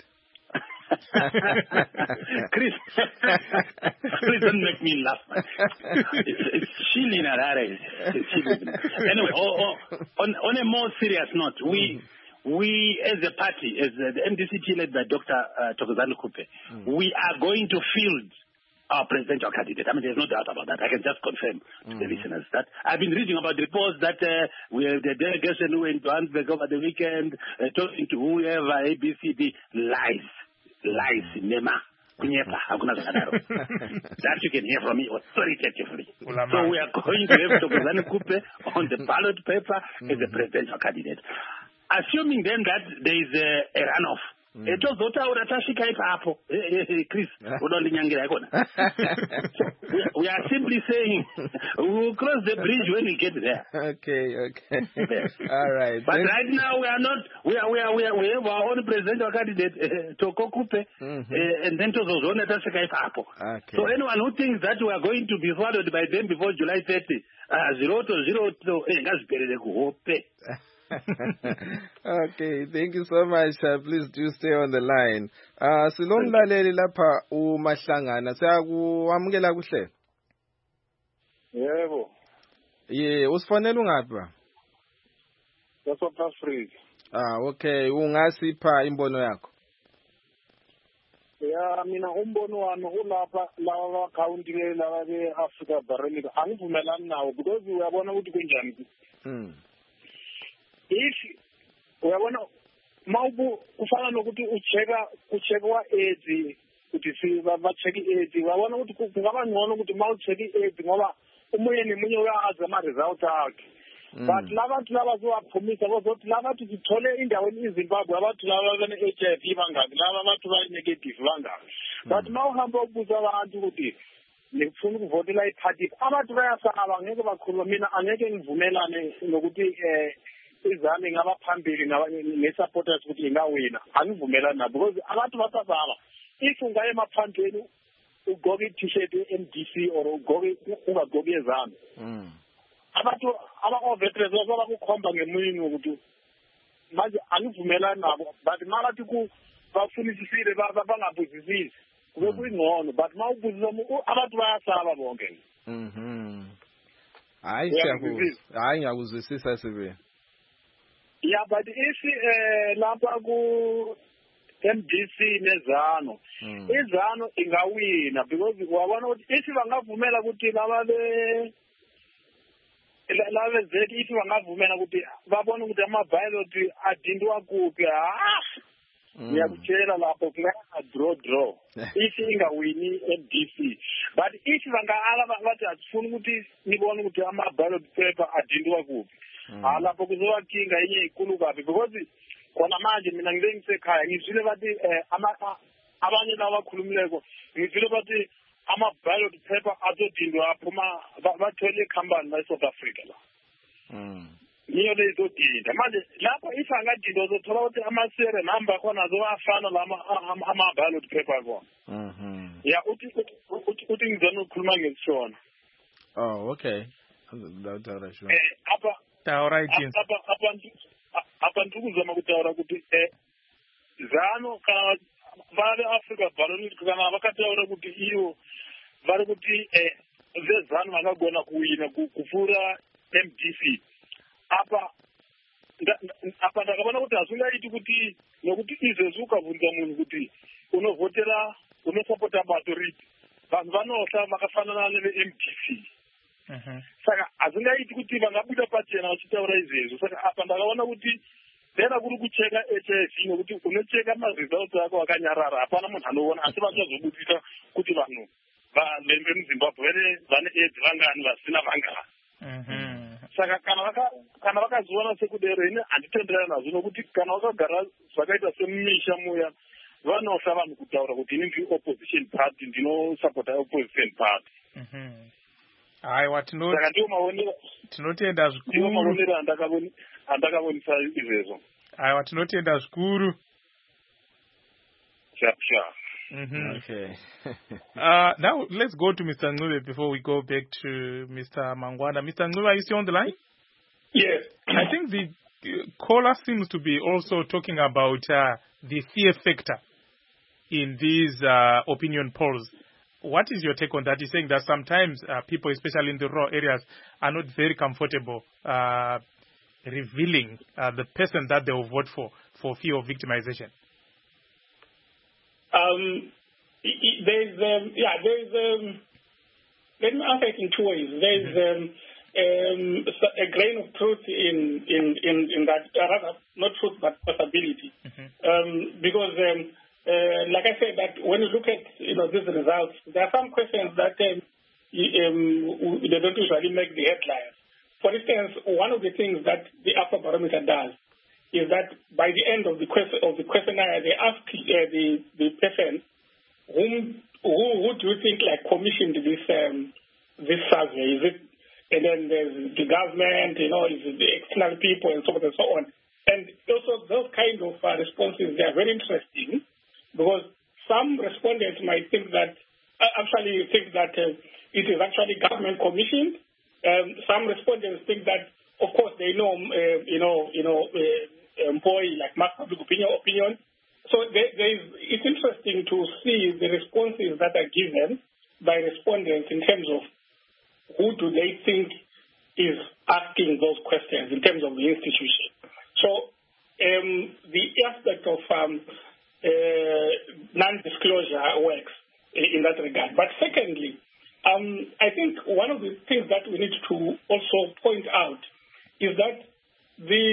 [SPEAKER 5] Chris, please don't make me laugh. It's, it's chilling at that age. It's chilling. Anyway, oh, oh, on, on a more serious note, we mm-hmm. we as a party, as uh, the M D C T led by Doctor Uh, Thokozani Kupe, mm-hmm. we are going to field our presidential candidate. I mean, there's no doubt about that. I can just confirm to mm-hmm. the listeners that I've been reading about reports that uh, we have the delegation who went to Johannesburg over the weekend, uh, talking to whoever, A, B, C, D, lies. Lies, Nema, Kunyepa, that you can hear from me authoritatively. So we are going to have Thokozani Kupe on the ballot paper mm-hmm. as a presidential candidate. Assuming then that there is a, a runoff tozotaura tasvika ipapo Chris unondinyangira yakona. We are simply saying we will cross the bridge when we get there.
[SPEAKER 1] Okay, okay. All right.
[SPEAKER 5] But
[SPEAKER 1] then,
[SPEAKER 5] right now we are not. We are. We are. We, are, we have our own presidential candidate uh, Toko Kupe,
[SPEAKER 1] mm-hmm.
[SPEAKER 5] uh, and then tozozona tasvika ipapo.
[SPEAKER 1] Okay.
[SPEAKER 5] So anyone who thinks that we are going to be swallowed by them before July thirtieth, uh, zero to zero to ngazipelele kuhope.
[SPEAKER 1] Okay, thank you so much. Uh, please do stay on the line. Uh, silomlaleli lapha uMahlangana. Siyakwamukela kuhle.
[SPEAKER 8] Yebo.
[SPEAKER 1] Yeah, usifonela ungaphi ba?
[SPEAKER 8] South Africa.
[SPEAKER 1] Ah, okay. Ungasipha imbono yakho?
[SPEAKER 8] Ya mina umbono wami ulapha laba county laba ke Africa Barometer angivumelani nawo because uyabona ukuthi kunjani.
[SPEAKER 1] Mm.
[SPEAKER 8] If uyabona mawubu kufana nokuthi ucheka ucheka wa AIDS ukuthi si ba check AIDS uyabona ukuthi kungaba ngcono ukuthi mawucheck AIDS ngoba umunye nemunye uyazi ama results akhe. But laba bantu laba zowaphumisa bozothi laba bantu sithole indaweni eZimbabwe abantu laba bane H I V bangaki laba bantu ba negative bangaki. But mawuhamba ukubuza abantu ukuthi ngifuna ukuvotela iparty abantu bayasaba ngeke bakhuluma mina angeke ngivumelane nokuthi eh izami ngaba phambili ngesupporters ukuthi ingawina angivumelani nabo because abantu basababa if ungaye emaphandleni ugoke i-t-shirt ye-M D C or ugoke ungagoke ezami
[SPEAKER 1] mm
[SPEAKER 8] abantu aba-veterans bazoba kukhomba ngemunye ukuthi manje angivumelani nabo but makathi ku bafunisisile bangabuzisisi kube kuyingcono but mawubuzisa abantu bayasaba bonke.
[SPEAKER 1] Mhm. Hayi siyakuzwa. Hayi ngiyakuzwisisa sibe.
[SPEAKER 8] Yeah, but if uh, lapha ku M D C nezano
[SPEAKER 1] mm.
[SPEAKER 8] izano ingawina because wabona ukuthi if bangavumela ukuthi laba be laba zethi if bangavumela ukuthi babona ukuthi ama ballot adindwa kuphi ah ngiyakutshela lapho kunga draw draw if ingawini M D C but if bangala bathi asifuna ukuthi nibone ukuthi ama ballot paper adindwa kuphi lapho kuzoba kinga yenye ikulu kabi because khona manje mina ngibe ngisekhaya ngizwile bathi abanye laba bakhulumileko ngizwile bathi ama ballot paper azodindwa aphuma bathole ikhambani la eSouth Africa la
[SPEAKER 1] mm
[SPEAKER 8] niyo lezodinda manje lapho if angadinda uzothola ukuthi ama-serial number khona azowafana lama ama ballot paper khona
[SPEAKER 1] mhm
[SPEAKER 8] ya uthi uthi ngizona ukukhuluma ngesishona.
[SPEAKER 1] Oh, okay. Ndawutara sure.
[SPEAKER 8] Eh apa
[SPEAKER 2] Taura itinzi.
[SPEAKER 8] Apa abantu abantu kuzama kutaura kuti eh zano kana vale Africa Barometer kana vakataura kuti iyo vari kuti eh vezano vakagona kuwina kufura M D C apa apa ndakabona kuti hazvingaiti kuti nokuti izvezvi ukabvunza munhu kuti unovhotera unosapota bato ripi vanhu vanosha vakafanana neve-M D C saka hazvingaiti kuti vangabuda pachena vachitaura izvezvo saka apa ndakaona kuti dera kuri kucheka H I V nokuti unocheka maresults ako akanyarara hapana munhu anoona asi vachazobudisa kuti vanhu vemuzimbabwe vane AIDS vangani vasina vangani saka kana vaka kana vakaziona sekudero ine handitenderani nazvo nokuti kana vakagara zvakaita semumisha muya vanosha vanhu kutaura kuti ini ndiri opposition party ndinosapota opposition party.
[SPEAKER 2] Aiwa
[SPEAKER 8] saka ndiwo maonero
[SPEAKER 2] tinotenda zvikuru
[SPEAKER 8] ndiwo maonero andakavonisa izvezvo.
[SPEAKER 2] Aiwa tinotenda zvikuru.
[SPEAKER 8] Sharp sharp.
[SPEAKER 2] Mm-hmm.
[SPEAKER 1] Okay.
[SPEAKER 2] uh, now let's go to Mister Ncube before we go back to Mister Mangwana. Mister Ncube, are you still on the line?
[SPEAKER 3] Yes.
[SPEAKER 2] I think the caller seems to be also talking about uh, the fear factor in these uh, opinion polls. What is your take on that? He's saying that sometimes uh, people, especially in the rural areas, are not very comfortable uh, revealing uh, the person that they will vote for for fear of victimization.
[SPEAKER 3] Um, there's, um, yeah, there's, um, let me answer it in two ways. There's um, um, a grain of truth in, in, in, in that, uh, rather, not truth, but possibility. Mm-hmm. Um, because, um, uh, like I said, that when you look at, you know, these results, there are some questions that um, um, they don't usually make the headlines. For instance, one of the things that the Afrobarometer does is that by the end of the question of the questionnaire, they ask uh, the the person whom who, who do you think like commissioned this um, this survey? Is it, and then there's the government, you know, is it the external people and so on and so on. And also those kind of uh, responses, they are very interesting because some respondents might think that uh, actually think that uh, it is actually government commissioned. Um, some respondents think that, of course, they know, uh, you know, you know, uh, employ like mass public opinion. opinion. So there, there is, it's interesting to see the responses that are given by respondents in terms of who do they think is asking those questions in terms of the institution. So um, the aspect of um, uh, non-disclosure works in that regard. But secondly, um, I think one of the things that we need to also point out is that the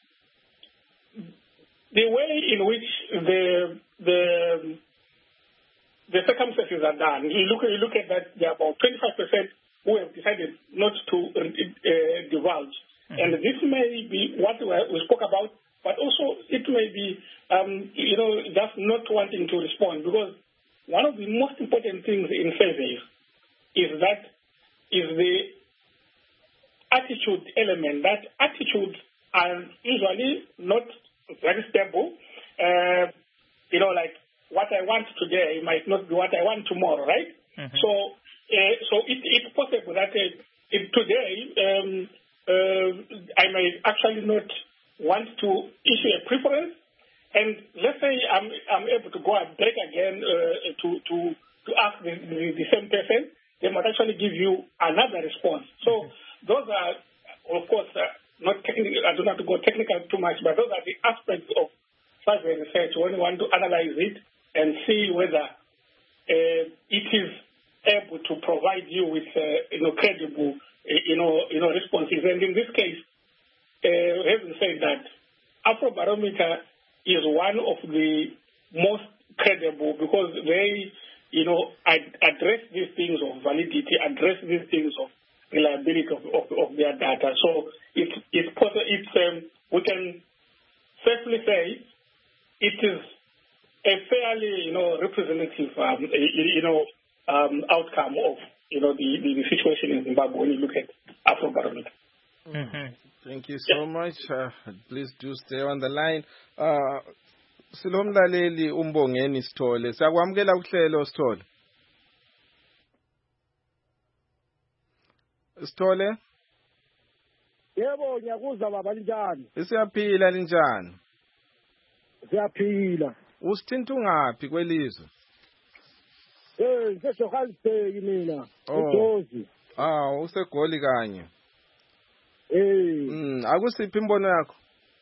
[SPEAKER 3] the way in which the the the circumstances are done. You look you look at that there are about twenty-five percent who have decided not to uh, divulge, mm-hmm. and this may be what we spoke about, but also it may be um, you know just not wanting to respond, because one of the most important things in surveys is that is the attitude element. That attitudes are usually not very stable. Uh, you know, like what I want today might not be what I want tomorrow, right? Mm-hmm. So, uh, so it, it's possible that uh, if today um, uh, I may actually not want to issue a preference, and let's say I'm I'm able to go and break again uh, to to to ask the, the, the same person, they might actually give you another response. So mm-hmm. those are, of course, uh, not technical. I don't have to go technical too much, but those are the aspects of survey research when you want to analyze it and see whether uh, it is able to provide you with uh, you know credible uh, you know you know responses. And in this case, uh, having said that, Afrobarometer is one of the most credible because they you know ad- address these things of validity, address these things of reliability of, of, of their data. So it's it's it's um, we can safely say it is a fairly you know representative um, you know um, outcome of you know the, the situation in Zimbabwe when you look at Afrobarometer.
[SPEAKER 1] Mm-hmm. Thank you so yeah. much. Uh, please do stay on the line. Uh, Silomlaleli umbongeni Sithole. Siyakwamukela kuhlelo Sithole. Sithole?
[SPEAKER 7] Yebo ngiyakuzwa baba linjani?
[SPEAKER 1] Siyaphila linjani?
[SPEAKER 7] Siyaphila.
[SPEAKER 1] Usithinta ungaphi kwelizwe?
[SPEAKER 7] Eh, ngiseJohannesburg mina.
[SPEAKER 1] Oh. Ah, usegoli kanye.
[SPEAKER 7] Eh.
[SPEAKER 1] Mm, akusiphi imbono yakho?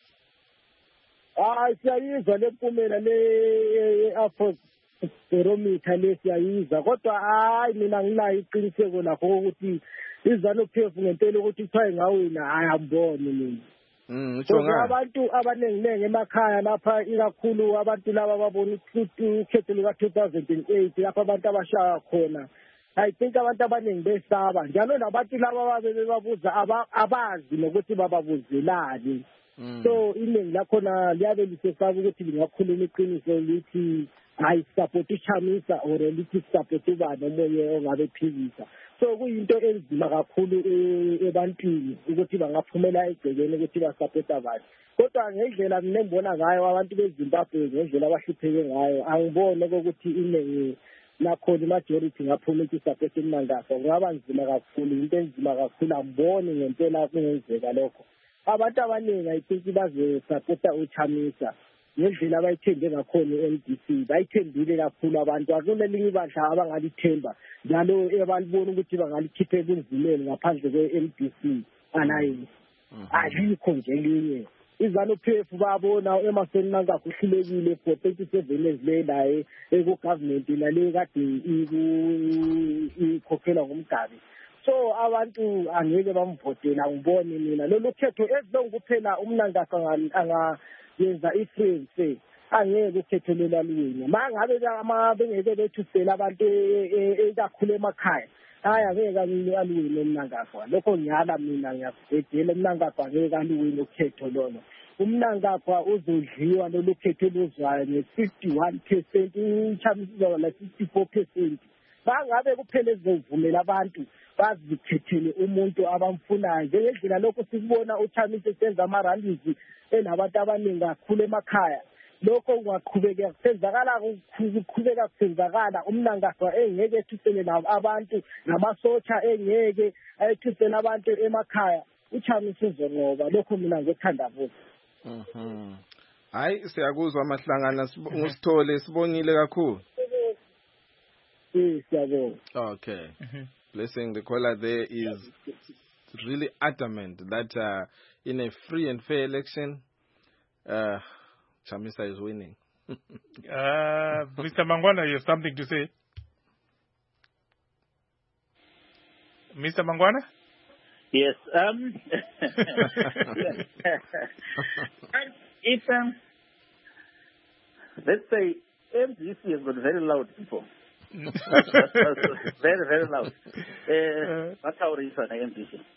[SPEAKER 7] Ah, siyayizwa lempumela le Afrobarometer le siyayizwa, kodwa hayi mina nginayo iqiniseko lakho ukuthi iZANU-P F ngempela ukuthi kuthiwa ngawina ayamboni mina.
[SPEAKER 1] Mm, utsho ngani?
[SPEAKER 7] Abantu abaningi nengi emakhaya lapha ikakhulu abantu laba babona ukhetho luka two thousand eight lapha abantu abashaya khona. I think abantu abaningi besaba njalo nabantu laba babe bebabuza abazi nokuthi bababuzelani. So iningi lakhona liyabe lisesaba ukuthi lingakhuluma iqiniso lithi hayi support iChamisa or lithi support ubani omunye ongabe phikisa. So kuyinto enzima kakhulu ebantwini ukuthi bangaphumela egcekeni ukuthi basupport abantu. Kodwa ngendlela mina ngibona ngayo abantu beZimbabwe ngendlela abahlupheke ngayo angibone ukuthi iningi nakhona majority ngaphuma ukuthi support iMnangagwa kungaba nzima kakhulu, into enzima kakhulu, angiboni ngempela kungenzeka lokho. Abantu abaningi I think baze supporta uChamisa ngendlela abayithembe ngakhona i-N D C, bayithembile kakhulu abantu, akunelinye ibandla abangalithemba njalo ebalibona ukuthi bangalikhiphe kunzimeni ngaphandle kwe-N D C alliance. Alikho nje linye. iZANU-P F babona emaseni Mnangagwa uhlulekile for thirty-seven years le naye eku-government nale kade ikhokhelwa ngumgabi. So abantu angeke bamvotela, ngibone mina lolu khetho ezilonge kuphela uMnangagwa angayenza iframe angeke ukhetho lelaluwina. Mangabe ama bengeke bethusela abantu ekakhulu emakhaya hayi angeke aluwine uMnangagwa. Lokho ngiyala mina ngiyabhedela uMnangagwa angeke aluwine ukhetho lolo.
[SPEAKER 9] umnangagwa uzodliwa lolukhethelezwayo nge-fifty-one percent uChamisa uzaba la fifty-four percent. Bangabe kuphela ezovumela abantu bazikhethele umuntu abamfunayo njengendlela lokho sikubona uChamisa esenza ama-rallies enabantu abaningi kakhulu emakhaya. Lokho kungaqhubeka kusenzakala kuqhubeka kusenzakala umnangagwa engeke ethusele abantu namasotsha engeke ayethusele abantu emakhaya. uChamisa uzonqoba lokho mina ngethanda futhi.
[SPEAKER 1] Mhm. Hayi siyakuzwa amahlangana ngusithole sibongile kakhulu.
[SPEAKER 9] Eh siyabonga.
[SPEAKER 1] Okay. Blessing the caller there is really adamant that uh, in a free and fair election uh Chamisa is winning.
[SPEAKER 2] uh, Mister Mangwana, you have something to say? Mister Mangwana?
[SPEAKER 4] Yes. Um, if, um, let's say, M D C has got very loud people. very, very loud. That's how it is on M D C.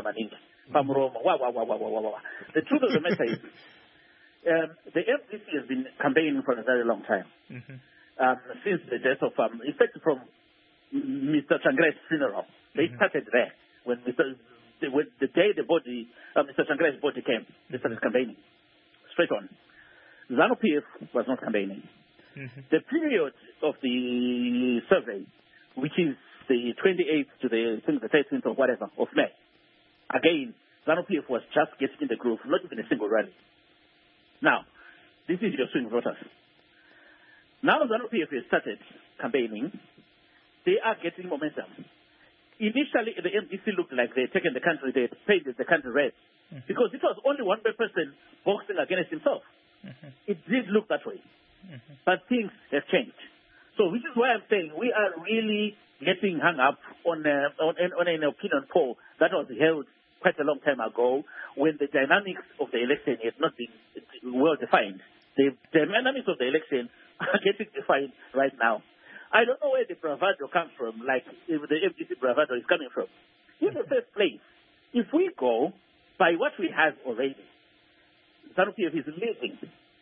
[SPEAKER 4] The truth of the matter is, Um, the M D C has been campaigning for a very long time, mm-hmm. um, since the death of, um, in fact, from Mister Changre's funeral. They mm-hmm. started there when Mister The, when the day the body, uh, Mister Changre's body came. They started campaigning straight on. ZANU-P F was not campaigning. Mm-hmm. The period of the survey, which is the twenty-eighth to the I think the thirteenth or whatever of May, again ZANU-P F was just getting in the groove, not even a single rally. Now, this is your swing voters. Now ZANU-P F has started campaigning. They are getting momentum. Initially, the M D C looked like they had taken the country, they had painted the country red. Mm-hmm. Because it was only one person boxing against himself. Mm-hmm. It did look that way. Mm-hmm. But things have changed. So which is why I'm saying we are really getting hung up on, uh, on, on an opinion poll that was held quite a long time ago when the dynamics of the election had not been well defined. The dynamics of the election are getting defined right now. I don't know where the bravado comes from, like if the M D C bravado is coming from. In the first place, if we go by what we have already, ZANU-P F is leading.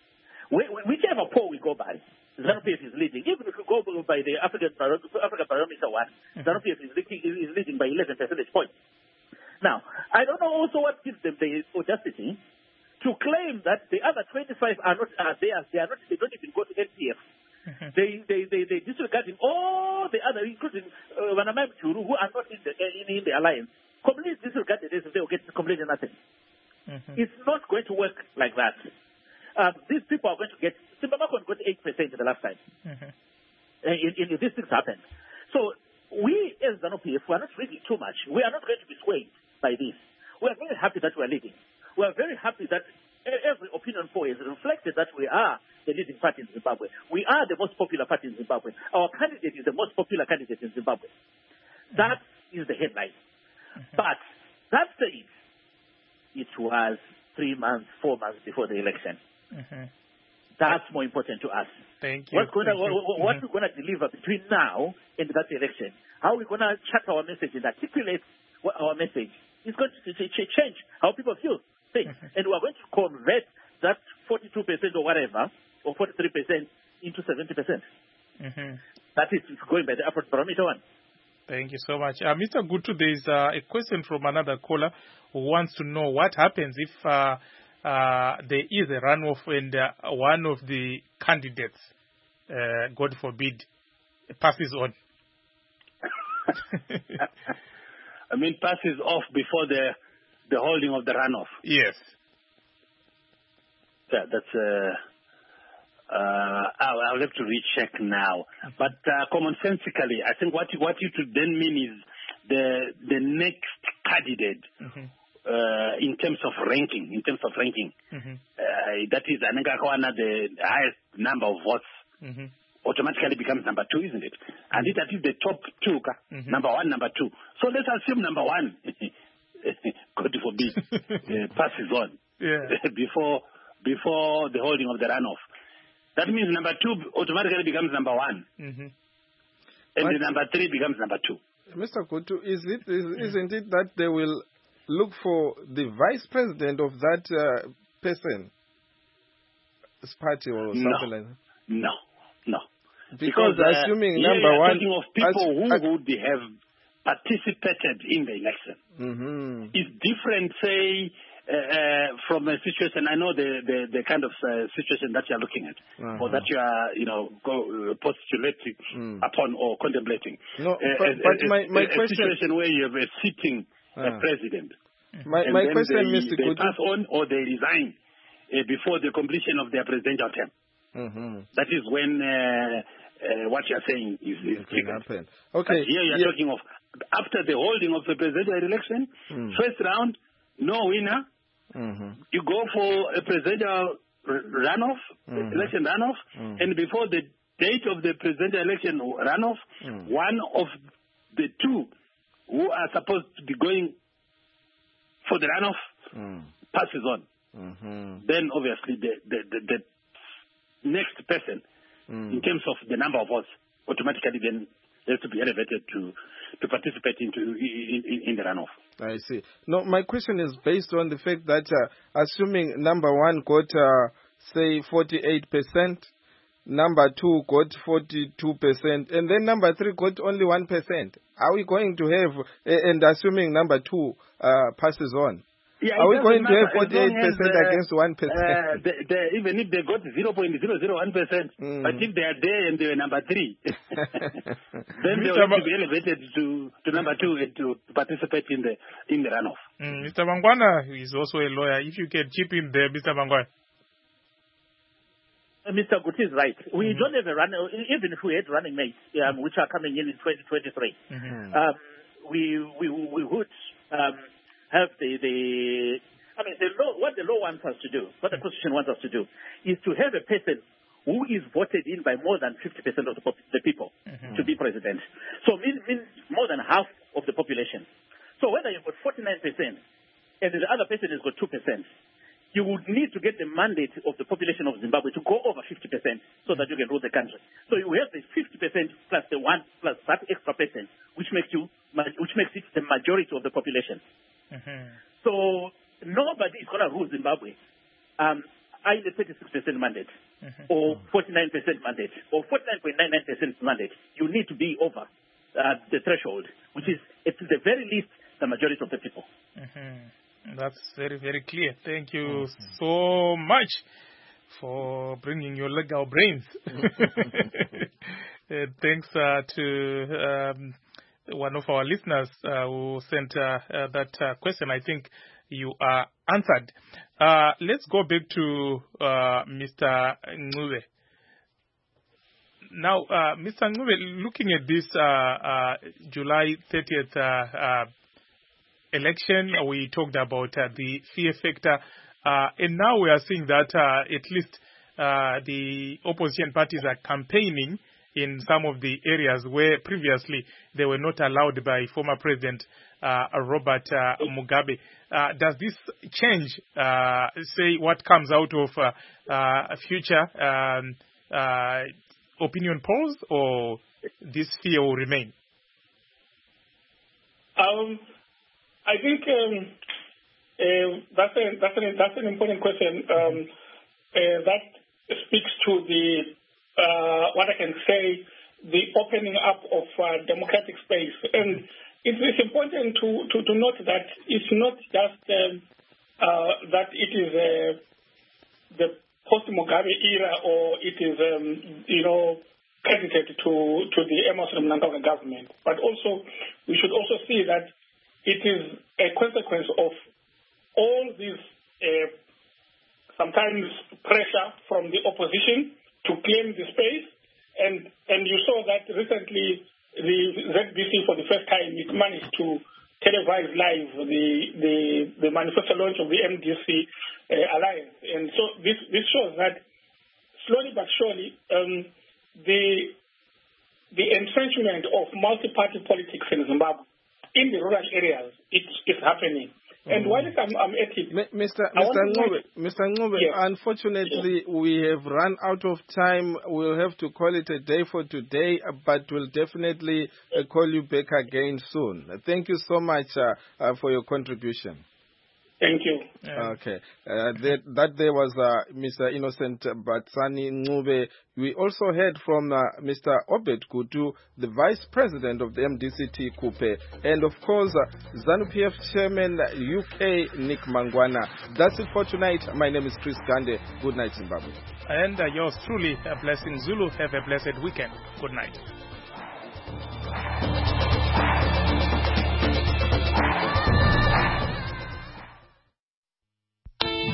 [SPEAKER 4] Whichever poll we go by, ZANU-P F is leading. Even if we go by the African Africa Barometer one, ZANU-P F is leading, is leading by eleven percentage points. Now, I don't know also what gives them the audacity to claim that the other twenty-five are not are there. They are not. They don't even go to N P F. Mm-hmm. They, they they they disregarding all the other, including uh, Wanamai Churu, who are not in the in, in the alliance. Completely disregarded this. They will get completely nothing. Mm-hmm. It's not going to work like that. Um, these people are going to get. Zimbabwe got eight percent the last time. Mm-hmm. Uh, in, in, in these things happened. So we as ZANU-P F, we are not reading too much. We are not going to be swayed by this. We are very happy that we are leading. We are very happy that every opinion poll has reflected that we are the leading party in Zimbabwe. We are the most popular party in Zimbabwe. Our candidate is the most popular candidate in Zimbabwe. Mm-hmm. That is the headline. Mm-hmm. But that said, it was three months, four months before the election. Mm-hmm. That's more important to us.
[SPEAKER 2] Thank you.
[SPEAKER 4] What's going to,
[SPEAKER 2] Thank
[SPEAKER 4] what,
[SPEAKER 2] you.
[SPEAKER 4] what
[SPEAKER 2] Mm-hmm.
[SPEAKER 4] we're going to deliver between now and that election? How are we going to chat our message and articulate what our message is going to change how people feel things. Mm-hmm. And we're going to convert that forty-two percent or whatever, or forty-three percent into seventy percent. Mm-hmm. That is going by the African Barometer one.
[SPEAKER 2] Thank you so much. Uh, Mister Gutu, there is uh, a question from another caller who wants to know what happens if uh, uh, there is a runoff and uh, one of the candidates, uh, God forbid, passes on.
[SPEAKER 5] I mean, passes off before the the holding of the runoff.
[SPEAKER 2] Yes.
[SPEAKER 5] Yeah, that's. Uh, uh, I'll, I'll have to recheck now. Mm-hmm. But uh, commonsensically, I think what you, what you should then mean is the the next candidate mm-hmm. uh, in terms of ranking. In terms of ranking, mm-hmm. uh, that is Anengakwana, the highest number of votes. Mm-hmm. Automatically becomes number two, isn't it? And it at least the top two, mm-hmm. number one, number two. So let's assume number one, God forbid, uh, passes on
[SPEAKER 2] yeah.
[SPEAKER 5] before before the holding of the runoff. That means number two automatically becomes number one, mm-hmm. and but the number three becomes number two.
[SPEAKER 1] Mister Kutu, is it is, isn't it that they will look for the vice president of that uh, person party or something
[SPEAKER 5] no.
[SPEAKER 1] like that?
[SPEAKER 5] No, no.
[SPEAKER 1] Because, because uh, assuming
[SPEAKER 5] yeah,
[SPEAKER 1] number one,
[SPEAKER 5] talking of people who
[SPEAKER 1] as,
[SPEAKER 5] would have participated in the election,
[SPEAKER 1] mm-hmm.
[SPEAKER 5] is different, say, uh, uh, from a situation. I know the the, the kind of uh, situation that you are looking at, uh-huh. or that you are, you know, go, uh, postulating mm. upon or contemplating.
[SPEAKER 1] No,
[SPEAKER 5] uh,
[SPEAKER 1] but,
[SPEAKER 5] a,
[SPEAKER 1] but
[SPEAKER 5] a,
[SPEAKER 1] my my
[SPEAKER 5] a,
[SPEAKER 1] question,
[SPEAKER 5] a situation where you have a sitting uh,
[SPEAKER 1] uh,
[SPEAKER 5] president.
[SPEAKER 1] My
[SPEAKER 5] and
[SPEAKER 1] my
[SPEAKER 5] then
[SPEAKER 1] question,
[SPEAKER 5] they,
[SPEAKER 1] Mister
[SPEAKER 5] they
[SPEAKER 1] Kudu,
[SPEAKER 5] pass on or they resign uh, before the completion of their presidential term.
[SPEAKER 1] Mm-hmm.
[SPEAKER 5] That is when uh, uh, what you are saying is, is triggered.
[SPEAKER 1] Okay.
[SPEAKER 5] But here you are yeah. talking of after the holding of the presidential election, mm. first round, no winner.
[SPEAKER 1] Mm-hmm.
[SPEAKER 5] You go for a presidential runoff, mm-hmm. election runoff, mm-hmm. and before the date of the presidential election runoff, mm-hmm. one of the two who are supposed to be going for the runoff mm. passes on. Mm-hmm. Then obviously the, the, the, the next person, mm. in terms of the number of votes, automatically then has to be elevated to to participate into in, in, in the runoff.
[SPEAKER 1] I see. No, my question is based on the fact that uh, assuming number one got uh, say forty-eight percent, number two got forty-two percent, and then number three got only one percent. Are we going to have, uh, and assuming number two uh, passes on,
[SPEAKER 5] yeah,
[SPEAKER 1] are we going to have forty-eight percent
[SPEAKER 5] uh,
[SPEAKER 1] against one percent?
[SPEAKER 5] Uh, the, the, even if they got zero point zero zero one percent, mm. but if they are there and they were number three, then they will have to be elevated to, to number two and to participate in the in the runoff.
[SPEAKER 2] Mm, Mister Mangwana is also a lawyer. If you can chip in there, Mister Mangwana.
[SPEAKER 4] Mister Guti is right. We mm-hmm. don't have a run, even if we had running mates, um, which are coming in in twenty twenty-three. Mm-hmm. Um, we, we, we would um, have the, the, I mean, the law, what the law wants us to do, what the Constitution wants us to do, is to have a person who is voted in by more than fifty percent of the, pop- the people mm-hmm. to be president. So means mean more than half of the population. So whether you've got forty-nine percent and the other person has got two percent, you would need to get the mandate of the population of Zimbabwe to go over fifty percent so that you can rule the country. So you have the fifty percent plus the one plus that extra percent, which makes you, which makes it the majority of the population. Mm-hmm. So nobody is going to rule Zimbabwe um, either thirty-six percent mandate mm-hmm. or forty-nine percent mandate or forty-nine point nine nine percent mandate. You need to be over uh, the threshold, which is at the very least the majority of the people.
[SPEAKER 2] Mm-hmm. That's very, very clear. Thank you mm-hmm. so much for bringing your legal brains. uh, thanks uh, to um, one of our listeners uh, who sent uh, uh, that uh, question. I think you are answered. Uh, let's go back to uh, Mister Ncube. Now, uh, Mister Ncube, looking at this uh, uh, July thirtieth uh, uh, election, we talked about uh, the fear factor, uh, and now we are seeing that uh, at least uh, the opposition parties are campaigning in some of the areas where previously they were not allowed by former President uh, Robert uh, Mugabe. Uh, does this change, uh, say, what comes out of uh, uh, future um, uh, opinion polls, or this fear will remain?
[SPEAKER 3] Um. I think um, uh, that's, a, that's, an, that's an important question. Um, uh, that speaks to the, uh, what I can say, the opening up of uh, democratic space. And it is important to, to, to note that it's not just um, uh, that it is uh, the post-Mugabe era, or it is, um, you know, credited to, to the Emmerson Mnangagwa government. But also, we should also see that it is a consequence of all these uh, sometimes pressure from the opposition to claim the space. And, and you saw that recently the Z B C, for the first time, it managed to televise live the, the, the manifesto launch of the M D C uh, alliance. And so this, this shows that slowly but surely um, the, the entrenchment of multi-party politics in Zimbabwe in the rural areas, it's, it's happening. And while I'm, I'm at it,
[SPEAKER 1] Mister Mister Ncube, Mister Ncube, yes. Unfortunately, yes. we have run out of time. We'll have to call it a day for today, but we'll definitely uh, call you back again soon. Thank you so much uh, uh, for your contribution.
[SPEAKER 3] Thank you.
[SPEAKER 2] Yeah.
[SPEAKER 1] Okay. Uh, that, that there was uh, Mister Innocent Batsani Ncube. We also heard from uh, Mister Obed Kutu, the Vice President of the M D C T Kupe, and of course uh, ZANU-P F Chairman U K Nick Mangwana. That's it for tonight. My name is Chris Gande. Good night, Zimbabwe.
[SPEAKER 2] And uh, yours truly, a blessing Zulu. Have a blessed weekend. Good night.